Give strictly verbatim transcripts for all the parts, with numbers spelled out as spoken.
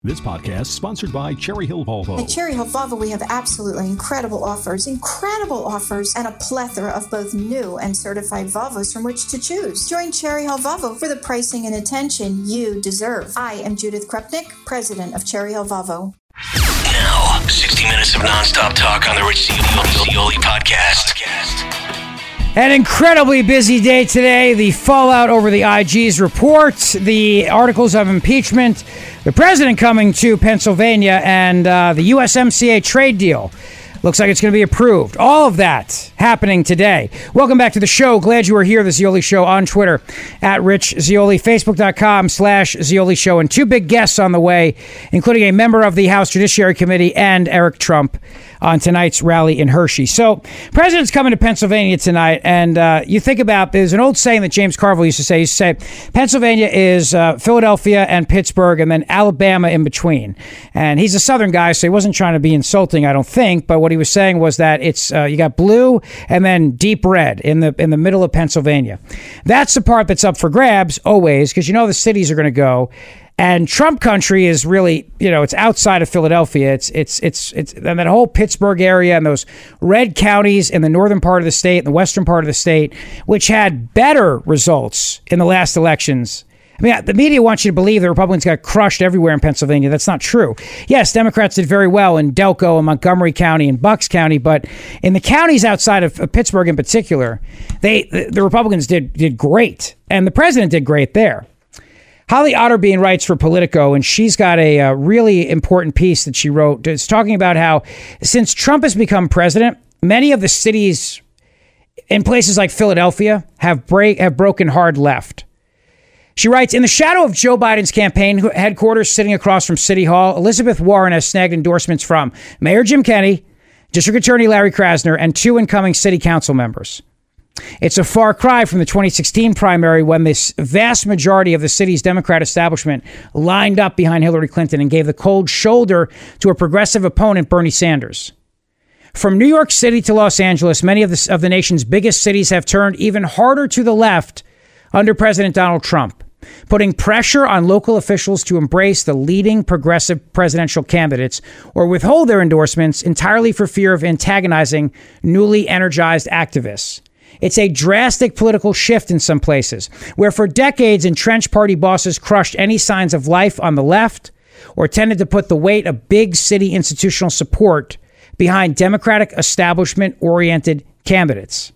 This podcast is sponsored by Cherry Hill Volvo. At Cherry Hill Volvo, we have absolutely incredible offers, incredible offers, and a plethora of both new and certified Volvos from which to choose. Join Cherry Hill Volvo for the pricing and attention you deserve. I am Judith Krupnik, president of Cherry Hill Volvo. Now, sixty minutes of nonstop talk on the Rich Zeoli podcast. An incredibly busy day today. The fallout over the I G's report, the articles of impeachment, the president coming to Pennsylvania, and uh, the U S M C A trade deal. Looks like it's going to be approved. All of that happening today. Welcome back to the show. Glad you are here. The Zeoli Show on Twitter, at Rich Zeoli, Facebook.com slash Zeoli Show, and two big guests on the way, including a member of the House Judiciary Committee and Eric Trump on tonight's rally in Hershey. So, president's coming to Pennsylvania tonight, and uh, you think about, there's an old saying that James Carville used to say. He used to say, Pennsylvania is uh, Philadelphia and Pittsburgh, and then Alabama in between. And he's a Southern guy, so he wasn't trying to be insulting, I don't think, but what he was saying was that it's uh, you got blue and then deep red in the in the middle of Pennsylvania. That's the part that's up for grabs always, because you know the cities are going to go. And Trump country is really, you know, it's outside of Philadelphia. It's it's it's it's and that whole Pittsburgh area and those red counties in the northern part of the state and the western part of the state, which had better results in the last elections. I mean, the media wants you to believe the Republicans got crushed everywhere in Pennsylvania. That's not true. Yes, Democrats did very well in Delco and Montgomery County and Bucks County, but in the counties outside of, of Pittsburgh in particular, they the, the Republicans did did great, and the president did great there. Holly Otterbein writes for Politico, and she's got a, a really important piece that she wrote. It's talking about how since Trump has become president, many of the cities in places like Philadelphia have break have broken hard left. She writes, in the shadow of Joe Biden's campaign headquarters sitting across from City Hall, Elizabeth Warren has snagged endorsements from Mayor Jim Kenney, District Attorney Larry Krasner, and two incoming city council members. It's a far cry from the twenty sixteen primary when this vast majority of the city's Democrat establishment lined up behind Hillary Clinton and gave the cold shoulder to a progressive opponent, Bernie Sanders. From New York City to Los Angeles, many of the, of the nation's biggest cities have turned even harder to the left under President Donald Trump, putting pressure on local officials to embrace the leading progressive presidential candidates or withhold their endorsements entirely for fear of antagonizing newly energized activists. It's a drastic political shift in some places, where for decades entrenched party bosses crushed any signs of life on the left or tended to put the weight of big city institutional support behind Democratic establishment-oriented candidates.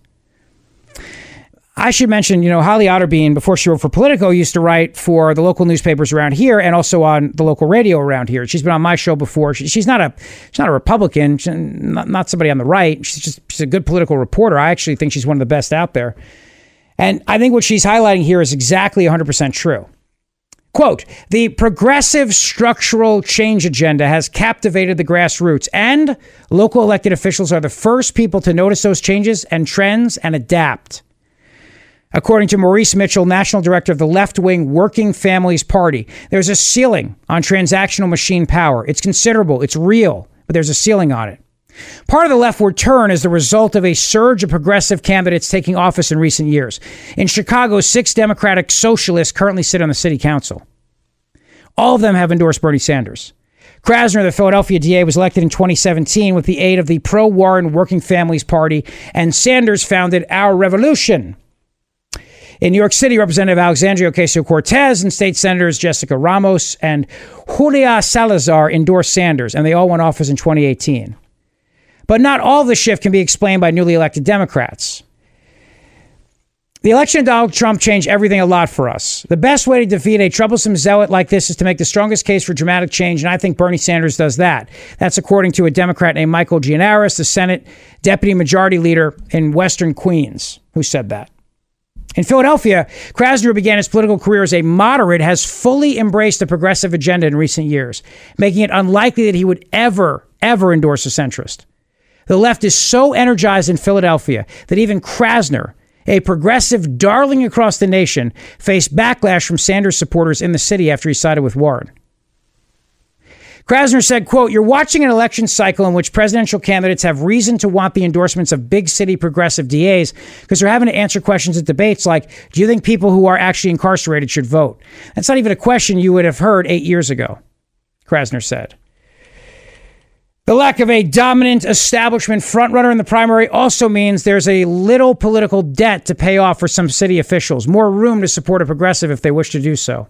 I should mention, you know, Holly Otterbein, before she wrote for Politico, used to write for the local newspapers around here and also on the local radio around here. She's been on my show before. She, she's not a she's not a Republican, she's not, not somebody on the right. She's just she's a good political reporter. I actually think she's one of the best out there. And I think what she's highlighting here is exactly one hundred percent true. Quote, the progressive structural change agenda has captivated the grassroots, and local elected officials are the first people to notice those changes and trends and adapt. According to Maurice Mitchell, national director of the left-wing Working Families Party, there's a ceiling on transactional machine power. It's considerable. It's real, but there's a ceiling on it. Part of the leftward turn is the result of a surge of progressive candidates taking office in recent years. In Chicago, six Democratic socialists currently sit on the city council. All of them have endorsed Bernie Sanders. Krasner, the Philadelphia D A, was elected in twenty seventeen with the aid of the pro-Warren Working Families Party, and Sanders founded Our Revolution. In New York City, Representative Alexandria Ocasio-Cortez and state senators Jessica Ramos and Julia Salazar endorsed Sanders, and they all won office in twenty eighteen. But not all of the shift can be explained by newly elected Democrats. The election of Donald Trump changed everything a lot for us. The best way to defeat a troublesome zealot like this is to make the strongest case for dramatic change, and I think Bernie Sanders does that. That's according to a Democrat named Michael Gianaris, the Senate Deputy Majority Leader in Western Queens, who said that. In Philadelphia, Krasner, who began his political career as a moderate, has fully embraced the progressive agenda in recent years, making it unlikely that he would ever, ever endorse a centrist. The left is so energized in Philadelphia that even Krasner, a progressive darling across the nation, faced backlash from Sanders supporters in the city after he sided with Warren. Krasner said, quote, you're watching an election cycle in which presidential candidates have reason to want the endorsements of big city progressive D As because they're having to answer questions at debates like, do you think people who are actually incarcerated should vote? That's not even a question you would have heard eight years ago. Krasner said. The lack of a dominant establishment frontrunner in the primary also means there's a little political debt to pay off for some city officials, more room to support a progressive if they wish to do so.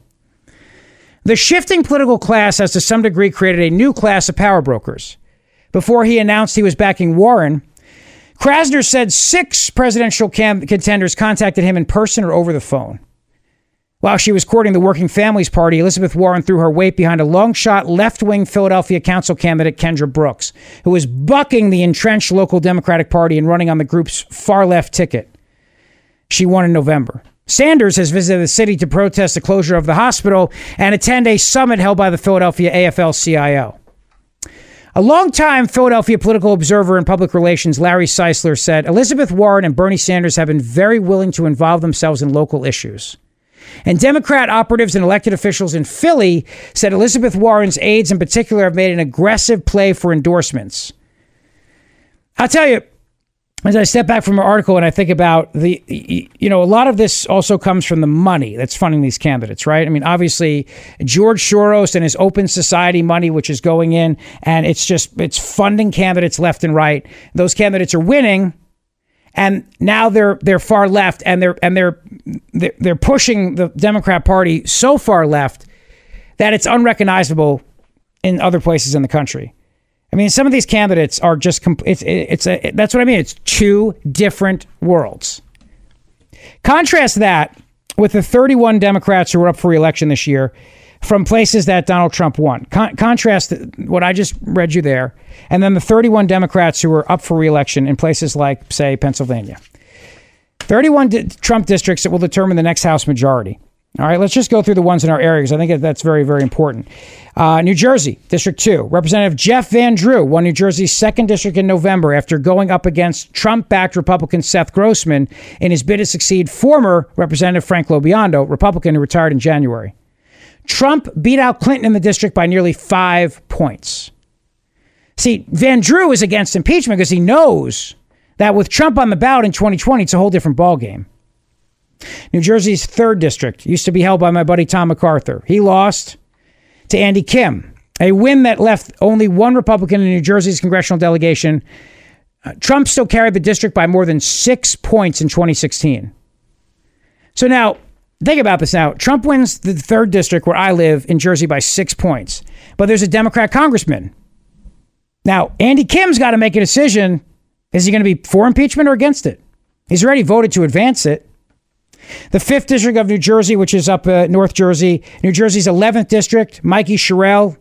The shifting political class has to some degree created a new class of power brokers. Before he announced he was backing Warren, Krasner said six presidential cam- contenders contacted him in person or over the phone. While she was courting the Working Families Party, Elizabeth Warren threw her weight behind a long-shot left-wing Philadelphia council candidate, Kendra Brooks, who was bucking the entrenched local Democratic Party and running on the group's far-left ticket. She won in November. Sanders has visited the city to protest the closure of the hospital and attend a summit held by the Philadelphia A F L C I O. A longtime Philadelphia political observer and public relations, Larry Seisler, said Elizabeth Warren and Bernie Sanders have been very willing to involve themselves in local issues. And Democrat operatives and elected officials in Philly said Elizabeth Warren's aides in particular have made an aggressive play for endorsements. I'll tell you, as I step back from an article and I think about the, you know, a lot of this also comes from the money that's funding these candidates, right? I mean, obviously, George Soros and his Open Society money, which is going in, and it's just, it's funding candidates left and right. Those candidates are winning. And now they're they're far left, and they're and they're they're pushing the Democrat Party so far left that it's unrecognizable in other places in the country. I mean, some of these candidates are just it's it's a that's what I mean. It's two different worlds. Contrast that with the thirty-one Democrats who were up for re-election this year from places that Donald Trump won. Con- contrast what I just read you there, and then the thirty-one Democrats who were up for re-election in places like, say, Pennsylvania. thirty-one di- Trump districts that will determine the next House majority. All right, let's just go through the ones in our area because I think that's very, very important. Uh, New Jersey, District two. Representative Jeff Van Drew won New Jersey's second district in November after going up against Trump-backed Republican Seth Grossman in his bid to succeed former Representative Frank LoBiondo, Republican who retired in January. Trump beat out Clinton in the district by nearly five points. See, Van Drew is against impeachment because he knows that with Trump on the ballot in twenty twenty, it's a whole different ballgame. New Jersey's third district used to be held by my buddy Tom MacArthur. He lost to Andy Kim, a win that left only one Republican in New Jersey's congressional delegation. Uh, Trump still carried the district by more than six points in twenty sixteen. So now, think about this now. Trump wins the third district where I live in Jersey by six points. But there's a Democrat congressman. Now, Andy Kim's got to make a decision. Is he going to be for impeachment or against it? He's already voted to advance it. The fifth district of New Jersey, which is up uh, North Jersey, New Jersey's eleventh district, Mikey Sherrill.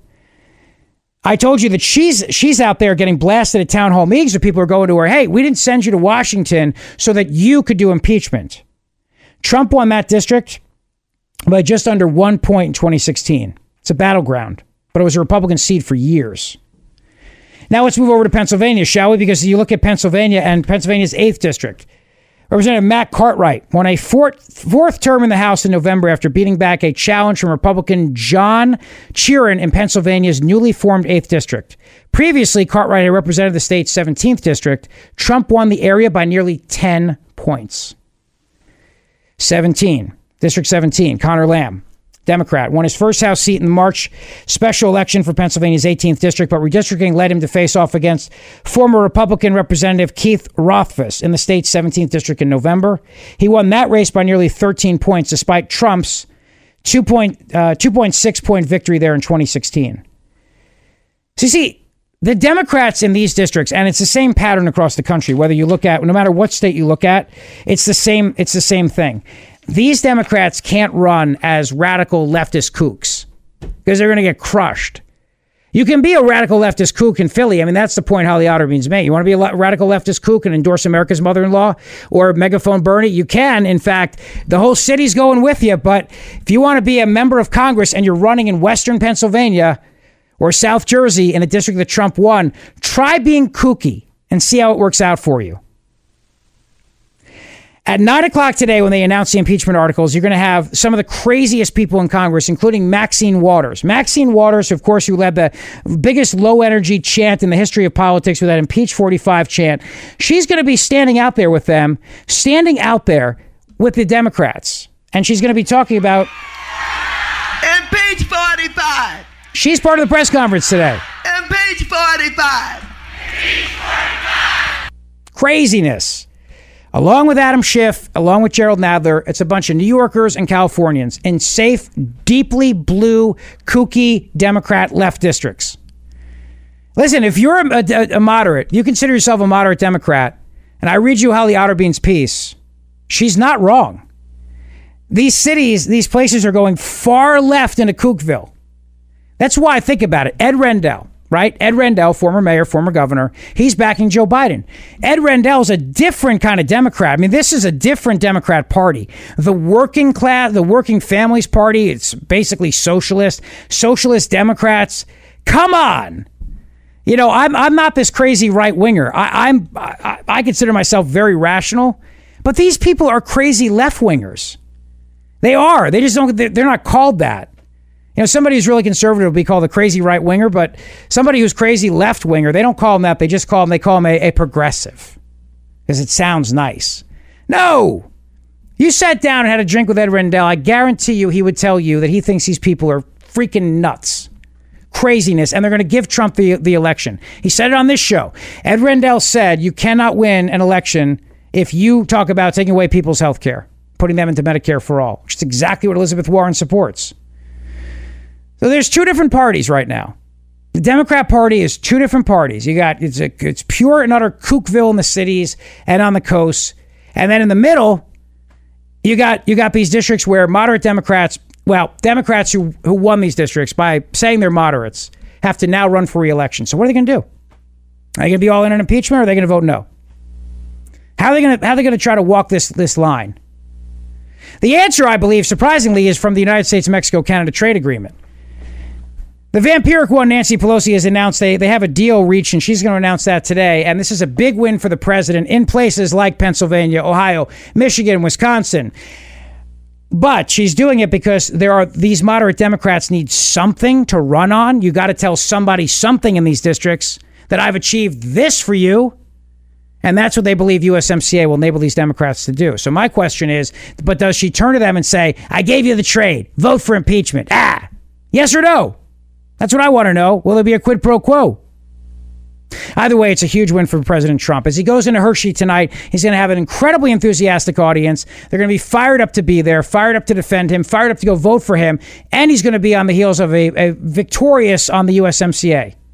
I told you that she's she's out there getting blasted at town hall meetings where people are going to her, hey, we didn't send you to Washington so that you could do impeachment. Trump won that district by just under one point in twenty sixteen. It's a battleground, but it was a Republican seat for years. Now let's move over to Pennsylvania, shall we? Because you look at Pennsylvania and Pennsylvania's eighth district. Representative Matt Cartwright won a fourth, fourth term in the House in November after beating back a challenge from Republican John Cheeran in Pennsylvania's newly formed eighth district. Previously, Cartwright had represented the state's seventeenth district. Trump won the area by nearly ten points. seventeen. District seventeen, Connor Lamb, Democrat, won his first House seat in the March special election for Pennsylvania's eighteenth district, but redistricting led him to face off against former Republican Representative Keith Rothfuss in the state's seventeenth district in November. He won that race by nearly thirteen points, despite Trump's two point six point victory there in twenty sixteen. So you see, the Democrats in these districts, and it's the same pattern across the country, whether you look at, no matter what state you look at, it's the same, it's the same thing. These Democrats can't run as radical leftist kooks because they're going to get crushed. You can be a radical leftist kook in Philly. I mean, that's the point Holly Otterbein's made. You want to be a radical leftist kook and endorse America's mother-in-law or Megaphone Bernie? You can. In fact, the whole city's going with you. But if you want to be a member of Congress and you're running in Western Pennsylvania or South Jersey in a district that Trump won, try being kooky and see how it works out for you. At nine o'clock today, when they announce the impeachment articles, you're going to have some of the craziest people in Congress, including Maxine Waters. Maxine Waters, of course, who led the biggest low-energy chant in the history of politics with that Impeach forty-five chant. She's going to be standing out there with them, standing out there with the Democrats. And she's going to be talking about... Impeach forty-five! She's part of the press conference today. And page forty-five. Craziness. Along with Adam Schiff, along with Gerald Nadler, it's a bunch of New Yorkers and Californians in safe, deeply blue, kooky Democrat left districts. Listen, if you're a, a, a moderate, you consider yourself a moderate Democrat, and I read you Holly Otterbein's piece, she's not wrong. These cities, these places are going far left into Kookville. That's why I think about it. Ed Rendell, right? Ed Rendell, former mayor, former governor, he's backing Joe Biden. Ed Rendell's a different kind of Democrat. I mean, this is a different Democrat party. The working class, the working families party, it's basically socialist, socialist Democrats. Come on. You know, I'm I'm not this crazy right winger. I, I'm I, I consider myself very rational, but these people are crazy left wingers. They are. They just don't. They're not called that. You know, somebody who's really conservative will be called a crazy right winger, but somebody who's crazy left winger, they don't call them that. They just call them. They call them a, a progressive because it sounds nice. No, you sat down and had a drink with Ed Rendell. I guarantee you, he would tell you that he thinks these people are freaking nuts. Craziness, and they're going to give Trump the, the election. He said it on this show. Ed Rendell said you cannot win an election if you talk about taking away people's health care, putting them into Medicare for all, which is exactly what Elizabeth Warren supports. So there's two different parties right now. The Democrat Party is two different parties. You got it's a, it's pure and utter Kookville in the cities and on the coast, and then in the middle, you got you got these districts where moderate Democrats. Well, Democrats who, who won these districts by saying they're moderates have to now run for re-election. So what are they going to do? Are they going to be all in on impeachment, or are they going to vote no? How are they going to how are they going to try to walk this this line? The answer, I believe, surprisingly, is from the United States-Mexico-Canada trade agreement. The vampiric one, Nancy Pelosi, has announced they, they have a deal reached, and she's going to announce that today. And this is a big win for the president in places like Pennsylvania, Ohio, Michigan, Wisconsin. But she's doing it because there are these moderate Democrats need something to run on. You got to tell somebody something in these districts that I've achieved this for you. And that's what they believe U S M C A will enable these Democrats to do. So my question is, but does she turn to them and say, I gave you the trade, vote for impeachment? Ah, yes or no? That's what I want to know. Will there be a quid pro quo? Either way, it's a huge win for President Trump. As he goes into Hershey tonight, he's going to have an incredibly enthusiastic audience. They're going to be fired up to be there, fired up to defend him, fired up to go vote for him, and he's going to be on the heels of a, a victorious on the U S M C A.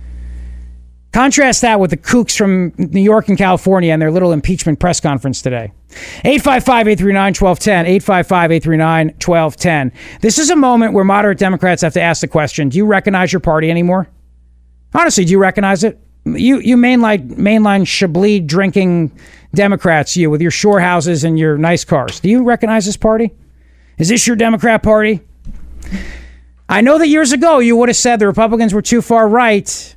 Contrast that with the kooks from New York and California and their little impeachment press conference today. eight five five, eight three nine, one two one zero, eight five five, eight three nine, one two one zero. This is a moment where moderate Democrats have to ask the question, do you recognize your party anymore? Honestly, do you recognize it? You you mainline mainline Chablis drinking Democrats, you with your shore houses and your nice cars. Do you recognize this party? Is this your Democrat party? I know that years ago you would have said the Republicans were too far right.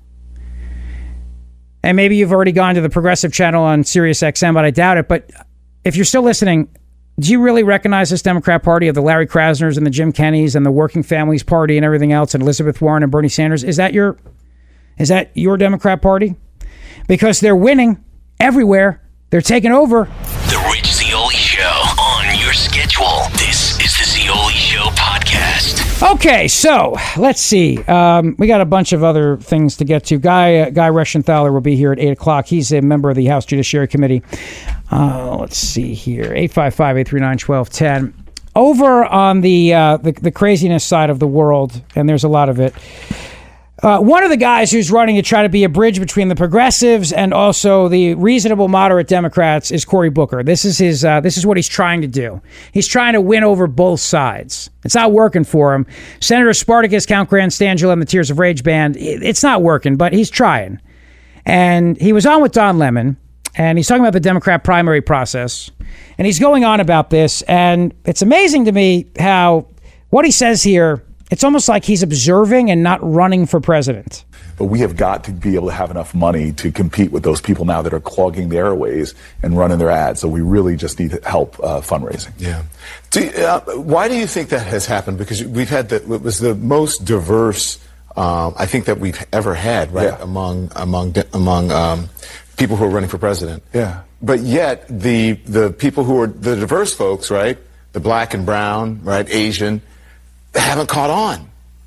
And maybe you've already gone to the progressive channel on Sirius X M, but I doubt it. But if you're still listening, do you really recognize this Democrat party of the Larry Krasners and the Jim Kennys and the Working Families Party and everything else and Elizabeth Warren and Bernie Sanders? Is that your... Is that your Democrat Party? Because they're winning everywhere. They're taking over. The Rich Zeoli Show on your schedule. This is the Zeoli Show podcast. Okay, so let's see. Um, we got a bunch of other things to get to. Guy uh, Guy Reschenthaler will be here at eight o'clock. He's a member of the House Judiciary Committee. Uh, let's see here. eight five five, eight three nine, one two one zero. Over on the, uh, the, the craziness side of the world, and there's a lot of it, Uh, one of the guys who's running to try to be a bridge between the progressives and also the reasonable moderate Democrats is Cory Booker. This is his. Uh, this is what he's trying to do. He's trying to win over both sides. It's not working for him. Senator Spartacus, Count Grandstangelo, and the Tears of Rage band. It's not working, but he's trying. And he was on with Don Lemon, and he's talking about the Democrat primary process, and he's going on about this. And it's amazing to me how what he says here. It's almost like he's observing and not running for president. But we have got to be able to have enough money to compete with those people now that are clogging the airways and running their ads. So we really just need help uh, fundraising. Yeah. Do you, uh, why do you think that has happened? Because we've had the, it was the most diverse, uh, I think, that we've ever had, right? Yeah. Among among among um, people who are running for president. Yeah. But yet the the people who are the diverse folks, right? The black and brown, right? Asian. Haven't caught on.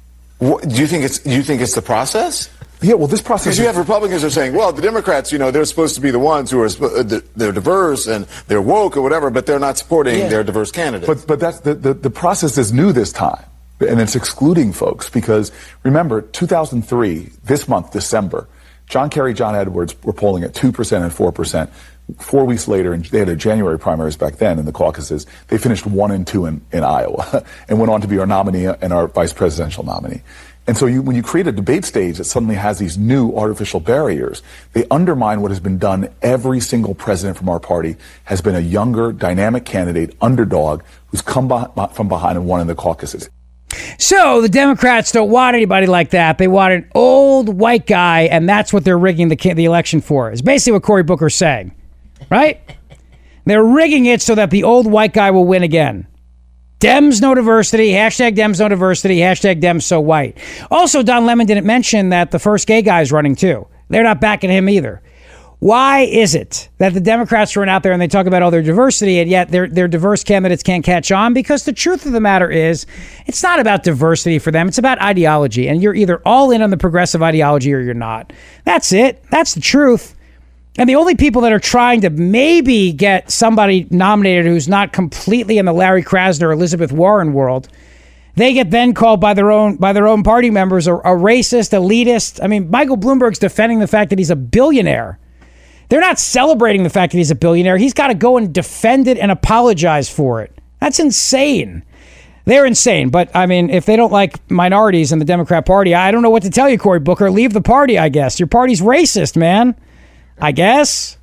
What, do you think it's? Do you think it's the process? Yeah, well, this process. Because you have Republicans who are saying, well, the Democrats, you know, they're supposed to be the ones who are they're diverse and they're woke or whatever, but they're not supporting yeah. their diverse candidates. But but that's the, the the process is new this time, and it's excluding folks because remember, two thousand three, this month, December, John Kerry, John Edwards were polling at two percent and four percent. Four weeks later, and they had a January primaries back then in the caucuses, they finished one and two in, in Iowa and went on to be our nominee and our vice presidential nominee. And so you, when you create a debate stage that suddenly has these new artificial barriers, they undermine what has been done. Every single president from our party has been a younger, dynamic candidate, underdog, who's come by, from behind and won in the caucuses. So the Democrats don't want anybody like that. They want an old white guy, and that's what they're rigging the, the election for. It's basically what Cory Booker's saying. Right? They're rigging it so that the old white guy will win again. Dems no diversity, hashtag Dems no diversity, hashtag Dems so white. Also, Don Lemon didn't mention that the first gay guy is running too. They're not backing him either. Why is it that the Democrats run out there and they talk about all their diversity and yet their, their diverse candidates can't catch on? Because the truth of the matter is, it's not about diversity for them. It's about ideology. And you're either all in on the progressive ideology or you're not. That's it. That's the truth. And the only people that are trying to maybe get somebody nominated who's not completely in the Larry Krasner, Elizabeth Warren world, they get then called by their own by their own party members a, a racist, elitist. I mean, Michael Bloomberg's defending the fact that he's a billionaire. They're not celebrating the fact that he's a billionaire. He's got to go and defend it and apologize for it. That's insane. They're insane. But, I mean, if they don't like minorities in the Democrat Party, I don't know what to tell you, Cory Booker. Leave the party, I guess. Your party's racist, man. I guess.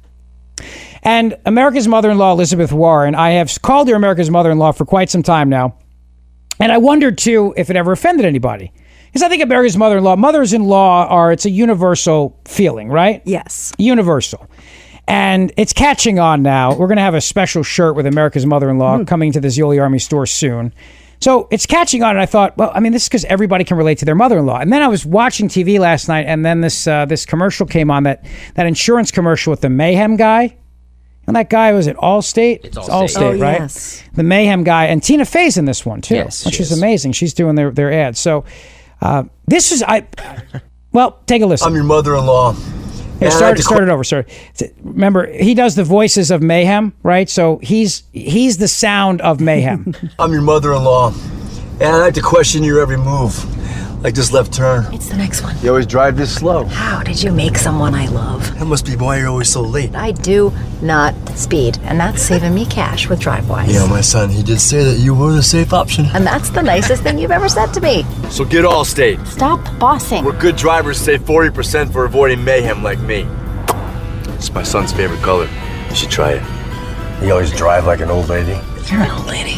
And America's mother-in-law, Elizabeth Warren, I have called her America's mother-in-law for quite some time now. And I wondered, too, if it ever offended anybody. Because I think America's mother-in-law, mothers-in-law are, it's a universal feeling, right? Yes. Universal. And it's catching on now. We're going to have a special shirt with America's mother-in-law mm. coming to the Zeoli Army store soon. So it's catching on, and I thought, well, I mean, this is because everybody can relate to their mother-in-law. And then I was watching T V last night, and then this uh, this commercial came on, that, that insurance commercial with the Mayhem guy. And that guy, was it Allstate? It's Allstate, it's Allstate oh, right? Yes. The Mayhem guy. And Tina Fey's in this one, too, yes, which is is amazing. She's doing their, their ads. So uh, this is, I. well, take a listen. I'm your mother-in-law. Here, start, start it over. Sorry. Remember, he does the voices of Mayhem, right? So he's he's the sound of Mayhem. I'm your mother-in-law, and I like to question your every move, like this left turn. It's the next one. You always drive this slow. How did you make someone I love? That must be why you're always so late. I do not speed, and that's saving me cash with DriveWise. Yeah, my son, he did say that you were the safe option. And that's the nicest thing you've ever said to me. So get Allstate. Stop bossing. Where good drivers save forty percent for avoiding mayhem like me. It's my son's favorite color. You should try it. You always drive like an old lady. You're an old lady.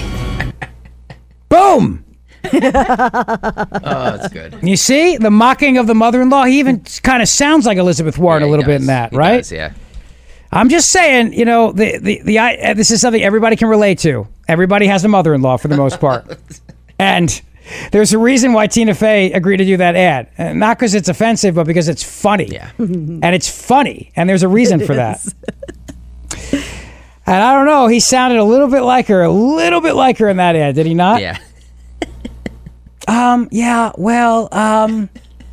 Boom! Oh, that's good. You see? The mocking of the mother-in-law. He even kind of sounds like Elizabeth Warren yeah, a little does. bit in that, he right? Does, yeah. I'm just saying, you know, the, the, the, I, this is something everybody can relate to. Everybody has a mother-in-law for the most part. And there's a reason why Tina Fey agreed to do that ad. And not because it's offensive, but because it's funny. Yeah. And it's funny. And there's a reason for that. And I don't know, he sounded a little bit like her, a little bit like her in that ad, did he not? Yeah. um, yeah, well, um,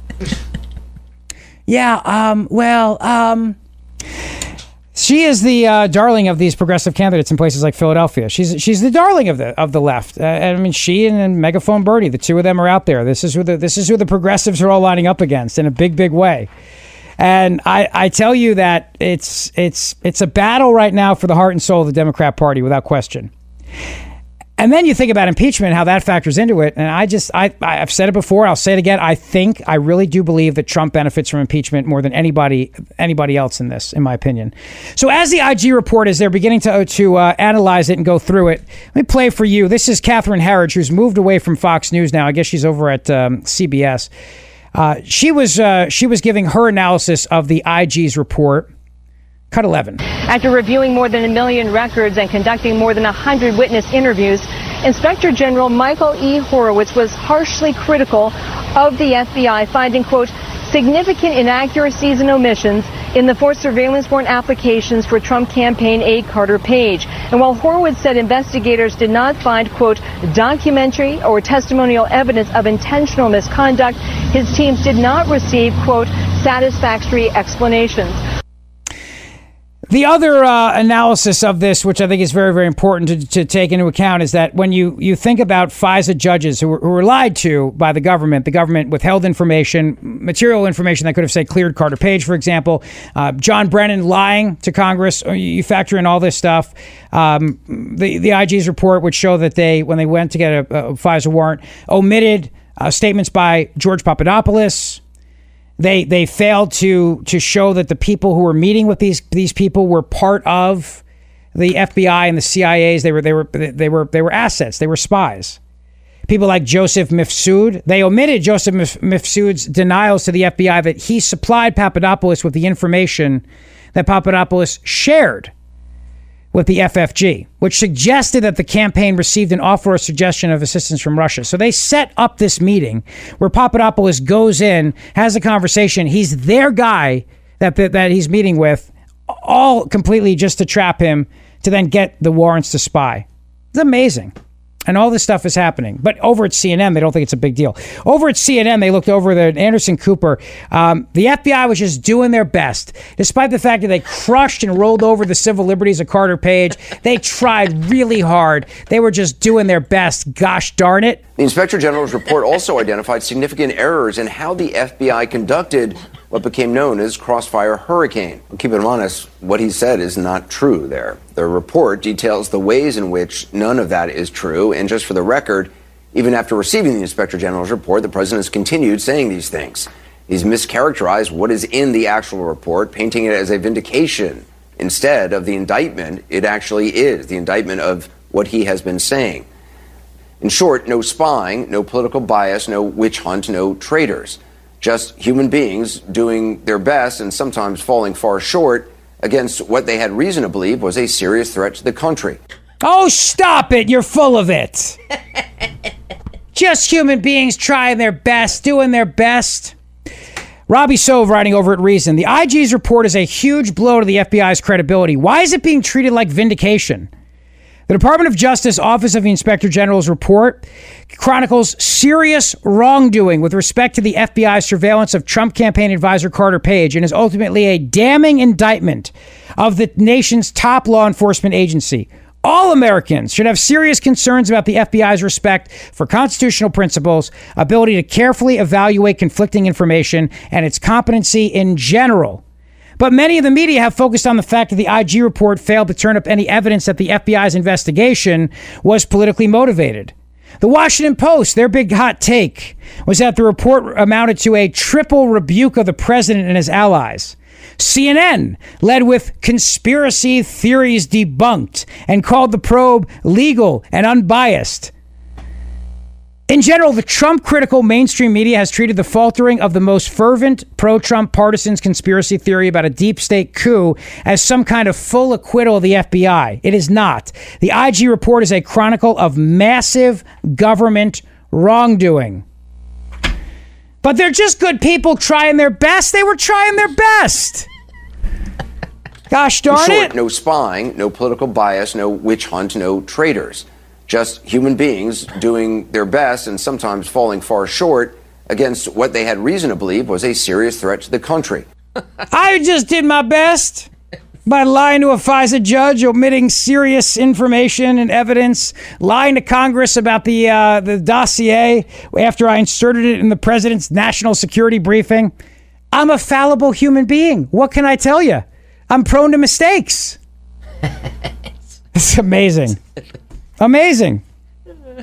yeah, um, well, um, she is the uh, darling of these progressive candidates in places like Philadelphia. She's she's the darling of the of the left. Uh, I mean, she and, and Megaphone Bernie, the two of them are out there. This is who the this is who the progressives are all lining up against in a big, big way. And I, I tell you that it's it's it's a battle right now for the heart and soul of the Democrat Party, without question. And then you think about impeachment, how that factors into it. And I just, I, I've said it before, I'll say it again. I think, I really do believe that Trump benefits from impeachment more than anybody anybody else in this, in my opinion. So as the I G report, as they're beginning to, to uh, analyze it and go through it, let me play for you. This is Catherine Herridge, who's moved away from Fox News now. I guess she's over at um, C B S. Uh, she was uh, she was giving her analysis of the I G's report. Cut eleven. After reviewing more than a million records and conducting more than one hundred witness interviews, Inspector General Michael E. Horowitz was harshly critical of the F B I, finding, quote, significant inaccuracies and omissions in the four surveillance warrant applications for Trump campaign aide Carter Page. And while Horowitz said investigators did not find, quote, documentary or testimonial evidence of intentional misconduct, his teams did not receive, quote, satisfactory explanations. The other uh, analysis of this, which I think is very, very important to, to take into account, is that when you, you think about FISA judges who were, who were lied to by the government, the government withheld information, material information that could have, say, cleared Carter Page, for example, uh, John Brennan lying to Congress, you factor in all this stuff. Um, the, the I G's report would show that they, when they went to get a, a FISA warrant, omitted uh, statements by George Papadopoulos. They they failed to to show that the people who were meeting with these these people were part of the F B I and the C I A's. They were they were they were they were assets. They were spies. People like Joseph Mifsud. They omitted Joseph Mif- Mifsud's denials to the F B I that he supplied Papadopoulos with the information that Papadopoulos shared with the F F G, which suggested that the campaign received an offer or suggestion of assistance from Russia. So they set up this meeting where Papadopoulos goes in, has a conversation. He's their guy that, that, that he's meeting with, all completely just to trap him to then get the warrants to spy. It's amazing. And all this stuff is happening. But over at C N N, they don't think it's a big deal. Over at C N N, they looked over there at Anderson Cooper. Um, the F B I was just doing their best. Despite the fact that they crushed and rolled over the civil liberties of Carter Page, they tried really hard. They were just doing their best. Gosh darn it. The Inspector General's report also identified significant errors in how the F B I conducted what became known as Crossfire Hurricane. Well, keep in mind, what he said is not true there. The report details the ways in which none of that is true. And just for the record, even after receiving the Inspector General's report, the president has continued saying these things. He's mischaracterized what is in the actual report, painting it as a vindication instead of the indictment it actually is, the indictment of what he has been saying. In short, no spying, no political bias, no witch hunt, no traitors. Just human beings doing their best and sometimes falling far short against what they had reason to believe was a serious threat to the country. Oh, stop it. You're full of it. Just human beings trying their best, doing their best. Robbie Sove writing over at Reason. The I G's report is a huge blow to the F B I's credibility. Why is it being treated like vindication? The Department of Justice Office of the Inspector General's report chronicles serious wrongdoing with respect to the F B I's surveillance of Trump campaign advisor Carter Page and is ultimately a damning indictment of the nation's top law enforcement agency. All Americans should have serious concerns about the F B I's respect for constitutional principles, ability to carefully evaluate conflicting information, and its competency in general. But many of the media have focused on the fact that the I G report failed to turn up any evidence that the F B I's investigation was politically motivated. The Washington Post, their big hot take, was that the report amounted to a triple rebuke of the president and his allies. C N N led with conspiracy theories debunked and called the probe legal and unbiased. In general, the Trump-critical mainstream media has treated the faltering of the most fervent pro-Trump partisans' conspiracy theory about a deep state coup as some kind of full acquittal of the F B I. It is not. The I G report is a chronicle of massive government wrongdoing. But they're just good people trying their best. They were trying their best. Gosh darn In short, it. No spying, no political bias, no witch hunt, no traitors. Just human beings doing their best and sometimes falling far short against what they had reason to believe was a serious threat to the country. I just did my best by lying to a FISA judge, omitting serious information and evidence, lying to Congress about the uh, the dossier after I inserted it in the president's national security briefing. I'm a fallible human being. What can I tell you? I'm prone to mistakes. It's amazing. Amazing. Uh,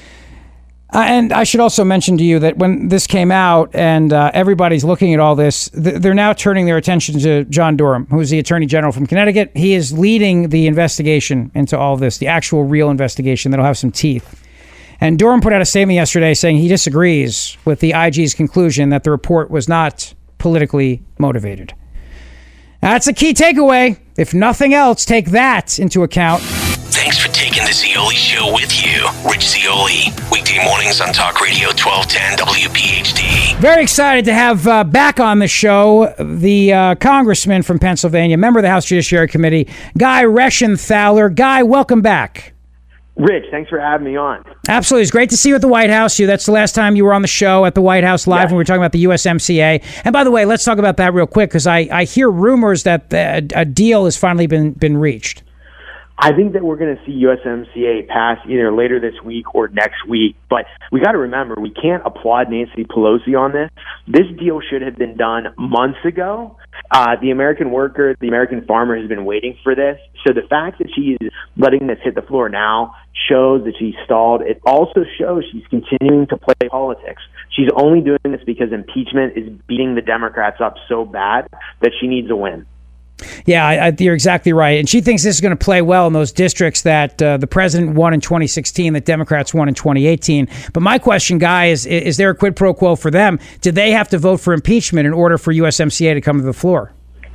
and I should also mention to you that when this came out and uh, everybody's looking at all this, th- they're now turning their attention to John Durham, who's the Attorney General from Connecticut. He is leading the investigation into all this, the actual real investigation that'll have some teeth. And Durham put out a statement yesterday saying he disagrees with the I G's conclusion that the report was not politically motivated. That's a key takeaway. If nothing else, take that into account. Thanks for taking the Zeoli Show with you, Rich Zeoli. Weekday mornings on Talk Radio twelve ten W P H D. Very excited to have uh, back on the show the uh, congressman from Pennsylvania, member of the House Judiciary Committee, Guy Reschenthaler. Guy, welcome back. Rich, thanks for having me on. Absolutely. It's great to see you at the White House. You, that's the last time you were on the show at the White House Live yes. when we were talking about the U S M C A. And by the way, let's talk about that real quick, because I, I hear rumors that the, a deal has finally been, been reached. I think that we're going to see U S M C A pass either later this week or next week. But we got to remember, we can't applaud Nancy Pelosi on this. This deal should have been done months ago. Uh, the American worker, the American farmer has been waiting for this. So the fact that she is letting this hit the floor now shows that she's stalled. It also shows she's continuing to play politics. She's only doing this because impeachment is beating the Democrats up so bad that she needs a win. Yeah, I, I, you're exactly right. And she thinks this is going to play well in those districts that uh, the president won in twenty sixteen, that Democrats won in twenty eighteen. But my question, Guy, is, is there a quid pro quo for them? Did they have to vote for impeachment in order for U S M C A to come to the floor?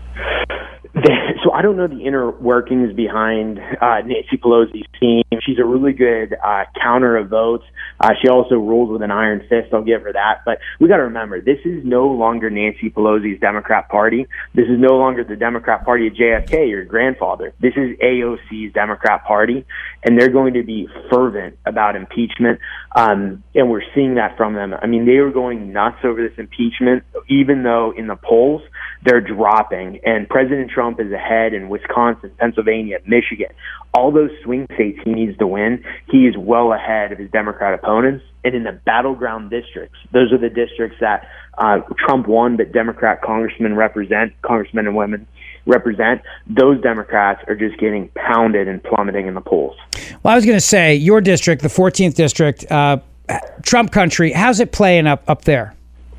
So I don't know the inner workings behind uh, Nancy Pelosi's team. She's a really good uh, counter of votes. Uh, she also rules with an iron fist. I'll give her that. But we got to remember, this is no longer Nancy Pelosi's Democrat Party. This is no longer the Democrat Party of J F K, your grandfather. This is A O C's Democrat Party, and they're going to be fervent about impeachment. Um, and we're seeing that from them. I mean, they were going nuts over this impeachment, even though in the polls they're dropping. And President Trump is ahead in Wisconsin, Pennsylvania, Michigan. All those swing states he needs to win, he is well ahead of his Democrat opponents. And in the battleground districts, those are the districts that uh, Trump won, but Democrat congressmen represent, congressmen and women represent, those Democrats are just getting pounded and plummeting in the polls. Well, I was going to say, your district, the fourteenth district, uh, Trump country, how's it playing up, up there?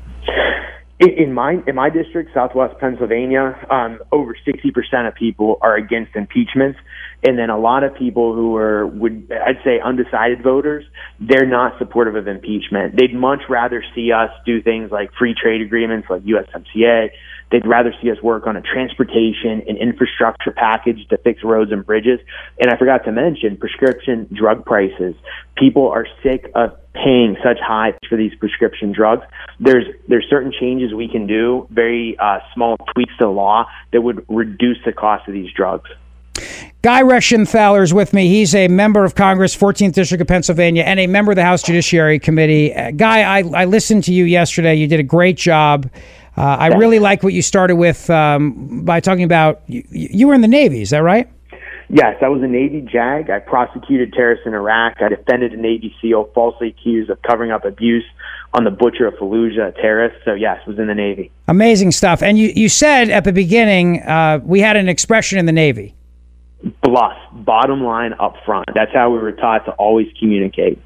In my in my district, Southwest Pennsylvania, um, over sixty percent of people are against impeachment, and then a lot of people who are, would I'd say, undecided voters, they're not supportive of impeachment. They'd much rather see us do things like free trade agreements, like U S M C A. They'd rather see us work on a transportation and infrastructure package to fix roads and bridges. And I forgot to mention prescription drug prices. People are sick of paying such high for these prescription drugs. There's there's certain changes we can do, very uh, small tweaks to the law that would reduce the cost of these drugs. Guy Reschenthaler is with me. He's a member of Congress, fourteenth District of Pennsylvania, and a member of the House Judiciary Committee. Uh, Guy, I, I listened to you yesterday. You did a great job. Uh, I really like what you started with um, by talking about, you, you were in the Navy, is that right? Yes, I was a Navy JAG. I prosecuted terrorists in Iraq. I defended a Navy SEAL falsely accused of covering up abuse on the Butcher of Fallujah, a terrorist. So yes, was in the Navy. Amazing stuff. And you, you said at the beginning, uh, we had an expression in the Navy. BLUS, bottom line up front. That's how we were taught to always communicate.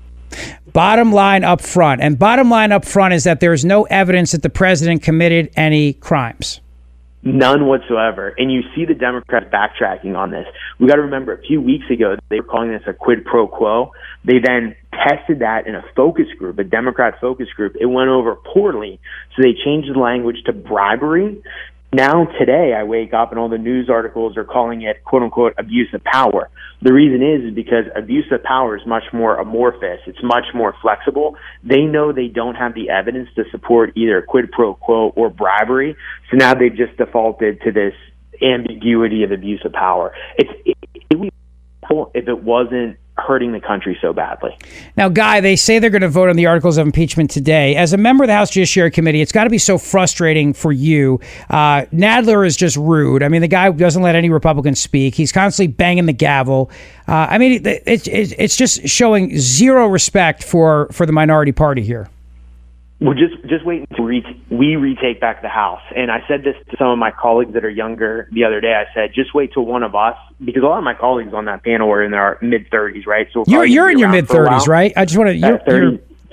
Bottom line up front. And bottom line up front is that there is no evidence that the president committed any crimes. None whatsoever. And you see the Democrats backtracking on this. We got to remember, a few weeks ago, they were calling this a quid pro quo. They then tested that in a focus group, a Democrat focus group. It went over poorly. So they changed the language to bribery. Now today I wake up and all the news articles are calling it, quote unquote, abuse of power. The reason is, is because abuse of power is much more amorphous. It's much more flexible. They know they don't have the evidence to support either quid pro quo or bribery. So now they've just defaulted to this ambiguity of abuse of power. It's, it, it would be helpful if it wasn't hurting the country so badly. Now, Guy, they say they're going to vote on the articles of impeachment today. As a member of the House Judiciary Committee, it's got to be so frustrating for you. Uh, Nadler is just rude. I mean, the guy doesn't let any Republicans speak. He's constantly banging the gavel. Uh, I mean, it, it, it, it's just showing zero respect for, for the minority party here. Well, just just wait until we, we retake back the House. And I said this to some of my colleagues that are younger the other day. I said, just wait till one of us, because a lot of my colleagues on that panel are in their mid-thirties, right? So you're you're in your mid-thirties, right? I just want to... You're, thirty,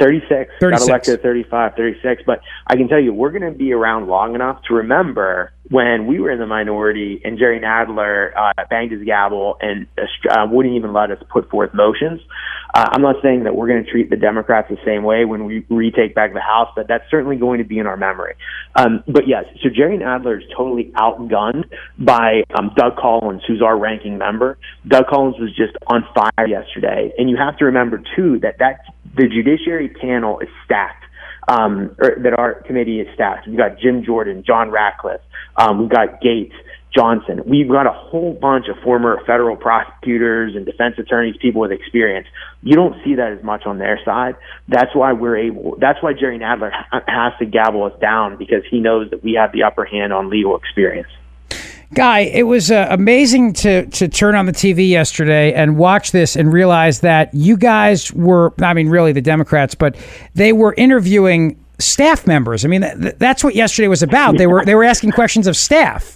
thirty-six. thirty-six. Got elected at thirty-five, thirty-six. But I can tell you, we're going to be around long enough to remember when we were in the minority and Jerry Nadler uh, banged his gavel and uh, wouldn't even let us put forth motions. Uh, I'm not saying that we're going to treat the Democrats the same way when we retake back the House, but that's certainly going to be in our memory. Um, but yes, so Jerry Nadler is totally outgunned by um, Doug Collins, who's our ranking member. Doug Collins was just on fire yesterday. And you have to remember, too, that, that the Judiciary panel is stacked. Um, or that our committee is staffed. We've got Jim Jordan, John Ratcliffe, um, we've got Gates, Johnson. We've got a whole bunch of former federal prosecutors and defense attorneys, people with experience. You don't see that as much on their side. That's why we're able, that's why Jerry Nadler ha- has to gavel us down, because he knows that we have the upper hand on legal experience. Guy, it was uh, amazing to to turn on the T V yesterday and watch this and realize that you guys were, I mean, really the Democrats, but they were interviewing staff members. I mean, th- that's what yesterday was about. They were they were asking questions of staff.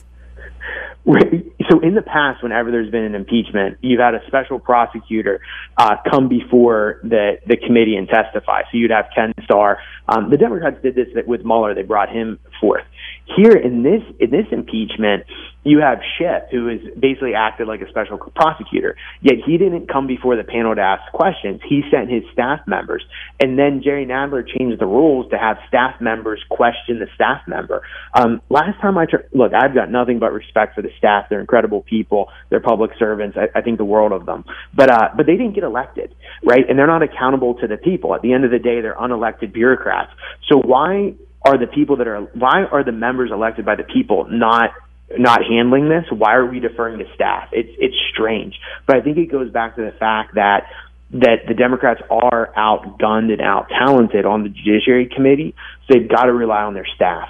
So in the past, whenever there's been an impeachment, you've had a special prosecutor uh, come before the, the committee and testify. So you'd have Ken Starr. Um, the Democrats did this with Mueller. They brought him forth. Here in this in this impeachment, you have Schiff, who is basically acted like a special prosecutor, yet he didn't come before the panel to ask questions. He sent his staff members. And then Jerry Nadler changed the rules to have staff members question the staff member. Um, last time I turned, look, I've got nothing but respect for the staff. They're incredible people. They're public servants. I, I think the world of them. But, uh, but they didn't get elected, right? And they're not accountable to the people. At the end of the day, they're unelected bureaucrats. So why are the people that are, why are the members elected by the people not not handling this? Why are we deferring to staff? It's it's strange. But I think it goes back to the fact that that the Democrats are outgunned and out-talented on the Judiciary Committee, so they've got to rely on their staff.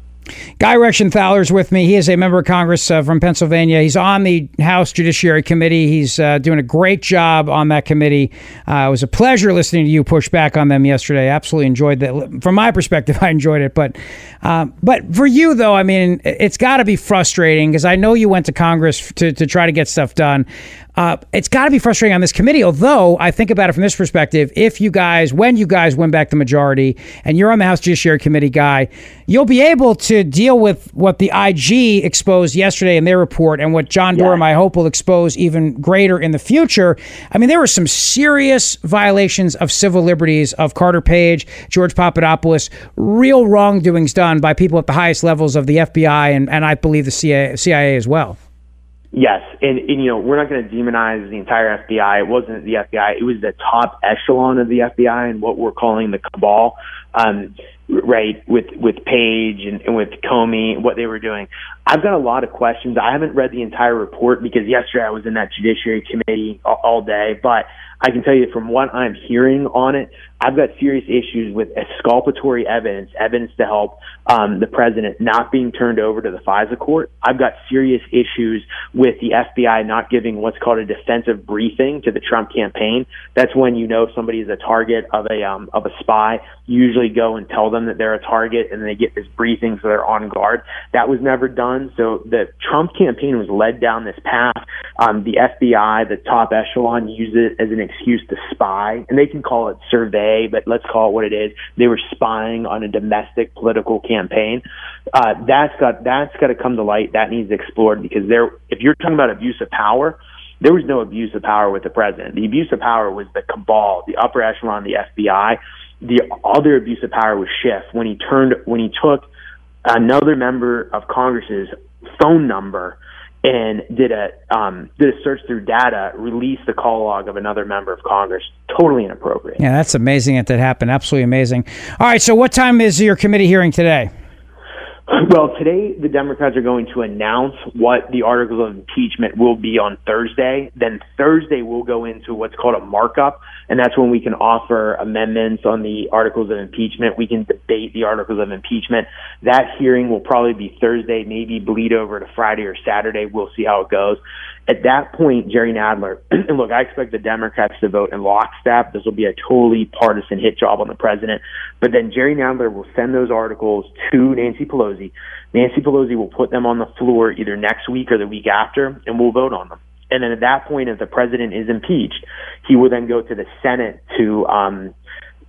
Guy Reschenthaler is with me. He is a member of Congress uh, from Pennsylvania. He's on the House Judiciary Committee. He's uh, doing a great job on that committee. Uh, it was a pleasure listening to you push back on them yesterday. Absolutely enjoyed that. From my perspective, I enjoyed it. But uh, but for you, though, I mean, it's got to be frustrating, because I know you went to Congress to, to try to get stuff done. Uh, it's got to be frustrating on this committee, although I think about it from this perspective. If you guys, when you guys win back the majority and you're on the House Judiciary Committee, Guy, you'll be able to deal with what the I G exposed yesterday in their report and what John Durham, yeah. I hope, will expose even greater in the future. I mean, there were some serious violations of civil liberties of Carter Page, George Papadopoulos, real wrongdoings done by people at the highest levels of the F B I and, and I believe the C I A, C I A as well. Yes, and, and you know, we're not going to demonize the entire F B I. It wasn't the F B I. It was the top echelon of the F B I and what we're calling the cabal, um, right, with with Page and, and with Comey, what they were doing. I've got a lot of questions. I haven't read the entire report because yesterday I was in that Judiciary Committee all, all day, but I can tell you from what I'm hearing on it, I've got serious issues with exculpatory evidence, evidence to help um, the president not being turned over to the FISA court. I've got serious issues with the F B I not giving what's called a defensive briefing to the Trump campaign. That's when you know somebody is a target of a um, of a spy. You usually go and tell them that they're a target, and they get this briefing so they're on guard. That was never done. So the Trump campaign was led down this path. Um, the F B I, the top echelon, used it as an excuse to spy, and they can call it survey, but let's call it what it is. They were spying on a domestic political campaign. Uh, that's got that's got to come to light. That needs explored, because there, if you're talking about abuse of power, there was no abuse of power with the president. The abuse of power was the cabal, the upper echelon of the F B I. The other abuse of power was Schiff when he turned when he took another member of Congress's phone number and did a um, did a search through data, released the call log of another member of Congress. Totally inappropriate. Yeah, that's amazing that that happened. Absolutely amazing. All right, so what time is your committee hearing today? Well, today the Democrats are going to announce what the articles of impeachment will be on Thursday. Then Thursday we'll go into what's called a markup, and that's when we can offer amendments on the articles of impeachment. We can debate the articles of impeachment. That hearing will probably be Thursday, maybe bleed over to Friday or Saturday. We'll see how it goes. At that point, Jerry Nadler, and look, I expect the Democrats to vote in lockstep. This will be a totally partisan hit job on the president. But then Jerry Nadler will send those articles to Nancy Pelosi. Nancy Pelosi will put them on the floor either next week or the week after, and we'll vote on them. And then at that point, if the president is impeached, he will then go to the Senate to um,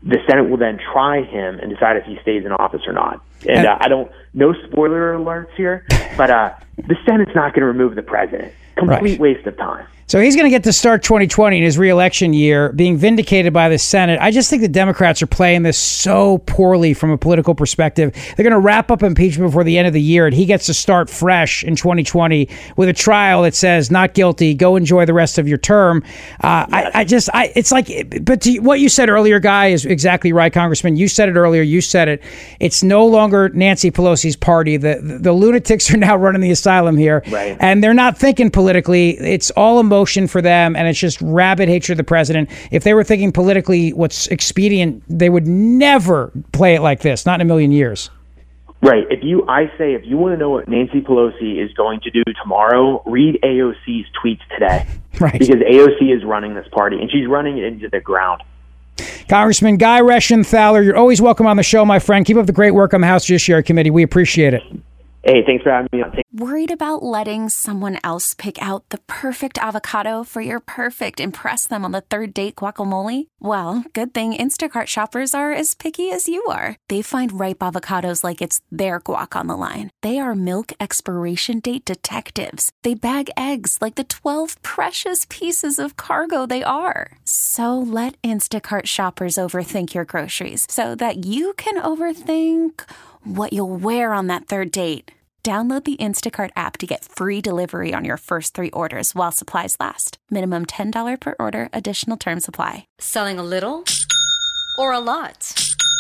the Senate will then try him and decide if he stays in office or not. And uh, I don't, no spoiler alerts here, but uh, the Senate's not going to remove the president. Complete right. waste of time. So he's going to get to start twenty twenty in his reelection year being vindicated by the Senate. I just think the Democrats are playing this so poorly from a political perspective. They're going to wrap up impeachment before the end of the year, and he gets to start fresh in twenty twenty with a trial that says not guilty, go enjoy the rest of your term. Uh, yes. I, I just, I, it's like, but to, what you said earlier, Guy, is exactly right, Congressman. You said it earlier. You said it. It's no longer Nancy Pelosi's party. The, the, the lunatics are now running the asylum here, right. and they're not thinking politically. It's all emotion for them, and it's just rabid hatred of the president. If they were thinking politically what's expedient, they would never play it like this, not in a million years. Right. If you, I say, if you want to know what Nancy Pelosi is going to do tomorrow, read A O C's tweets today. Right. Because A O C is running this party, and she's running it into the ground. Congressman Guy Reschenthaler, you're always welcome on the show, my friend. Keep up the great work on the House Judiciary Committee. We appreciate it. Hey, thanks for having me on. Worried about letting someone else pick out the perfect avocado for your perfect impress them on the third date guacamole? Well, good thing Instacart shoppers are as picky as you are. They find ripe avocados like it's their guac on the line. They are milk expiration date detectives. They bag eggs like the twelve precious pieces of cargo they are. So let Instacart shoppers overthink your groceries so that you can overthink what you'll wear on that third date. Download the Instacart app to get free delivery on your first three orders while supplies last. Minimum ten dollars per order. Additional terms apply. Selling a little or a lot?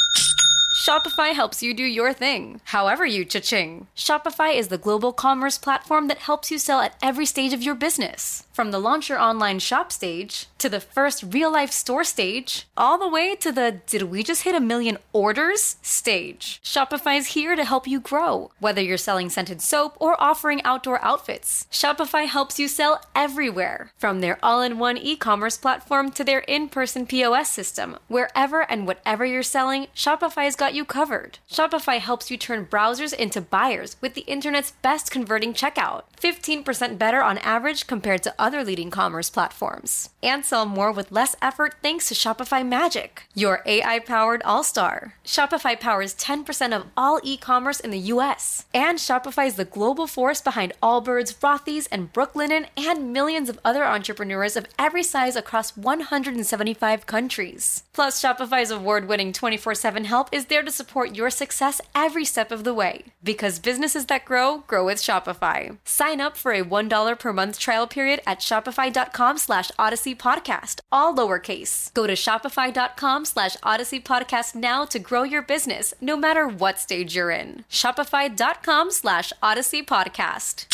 Shopify helps you do your thing, however you cha-ching. Shopify is the global commerce platform that helps you sell at every stage of your business. From the launch your online shop stage, to the first real-life store stage, all the way to the did we just hit a million orders stage. Shopify is here to help you grow. Whether you're selling scented soap or offering outdoor outfits, Shopify helps you sell everywhere. From their all-in-one e-commerce platform to their in-person P O S system, wherever and whatever you're selling, Shopify's got you covered. Shopify helps you turn browsers into buyers with the internet's best converting checkout. fifteen percent better on average compared to other leading commerce platforms. And sell more with less effort thanks to Shopify Magic, your A I-powered all-star. Shopify powers ten percent of all e-commerce in the U S. And Shopify is the global force behind Allbirds, Rothy's, and Brooklinen, and millions of other entrepreneurs of every size across one hundred seventy-five countries. Plus, Shopify's award-winning twenty-four seven help is there to support your success every step of the way. Because businesses that grow, grow with Shopify. Sign up for a one dollar per month trial period at shopify.com slash Odyssey Podcast, all lowercase. Go to shopify.com slash Odyssey Podcast now to grow your business, no matter what stage you're in. Shopify.com slash Odyssey Podcast.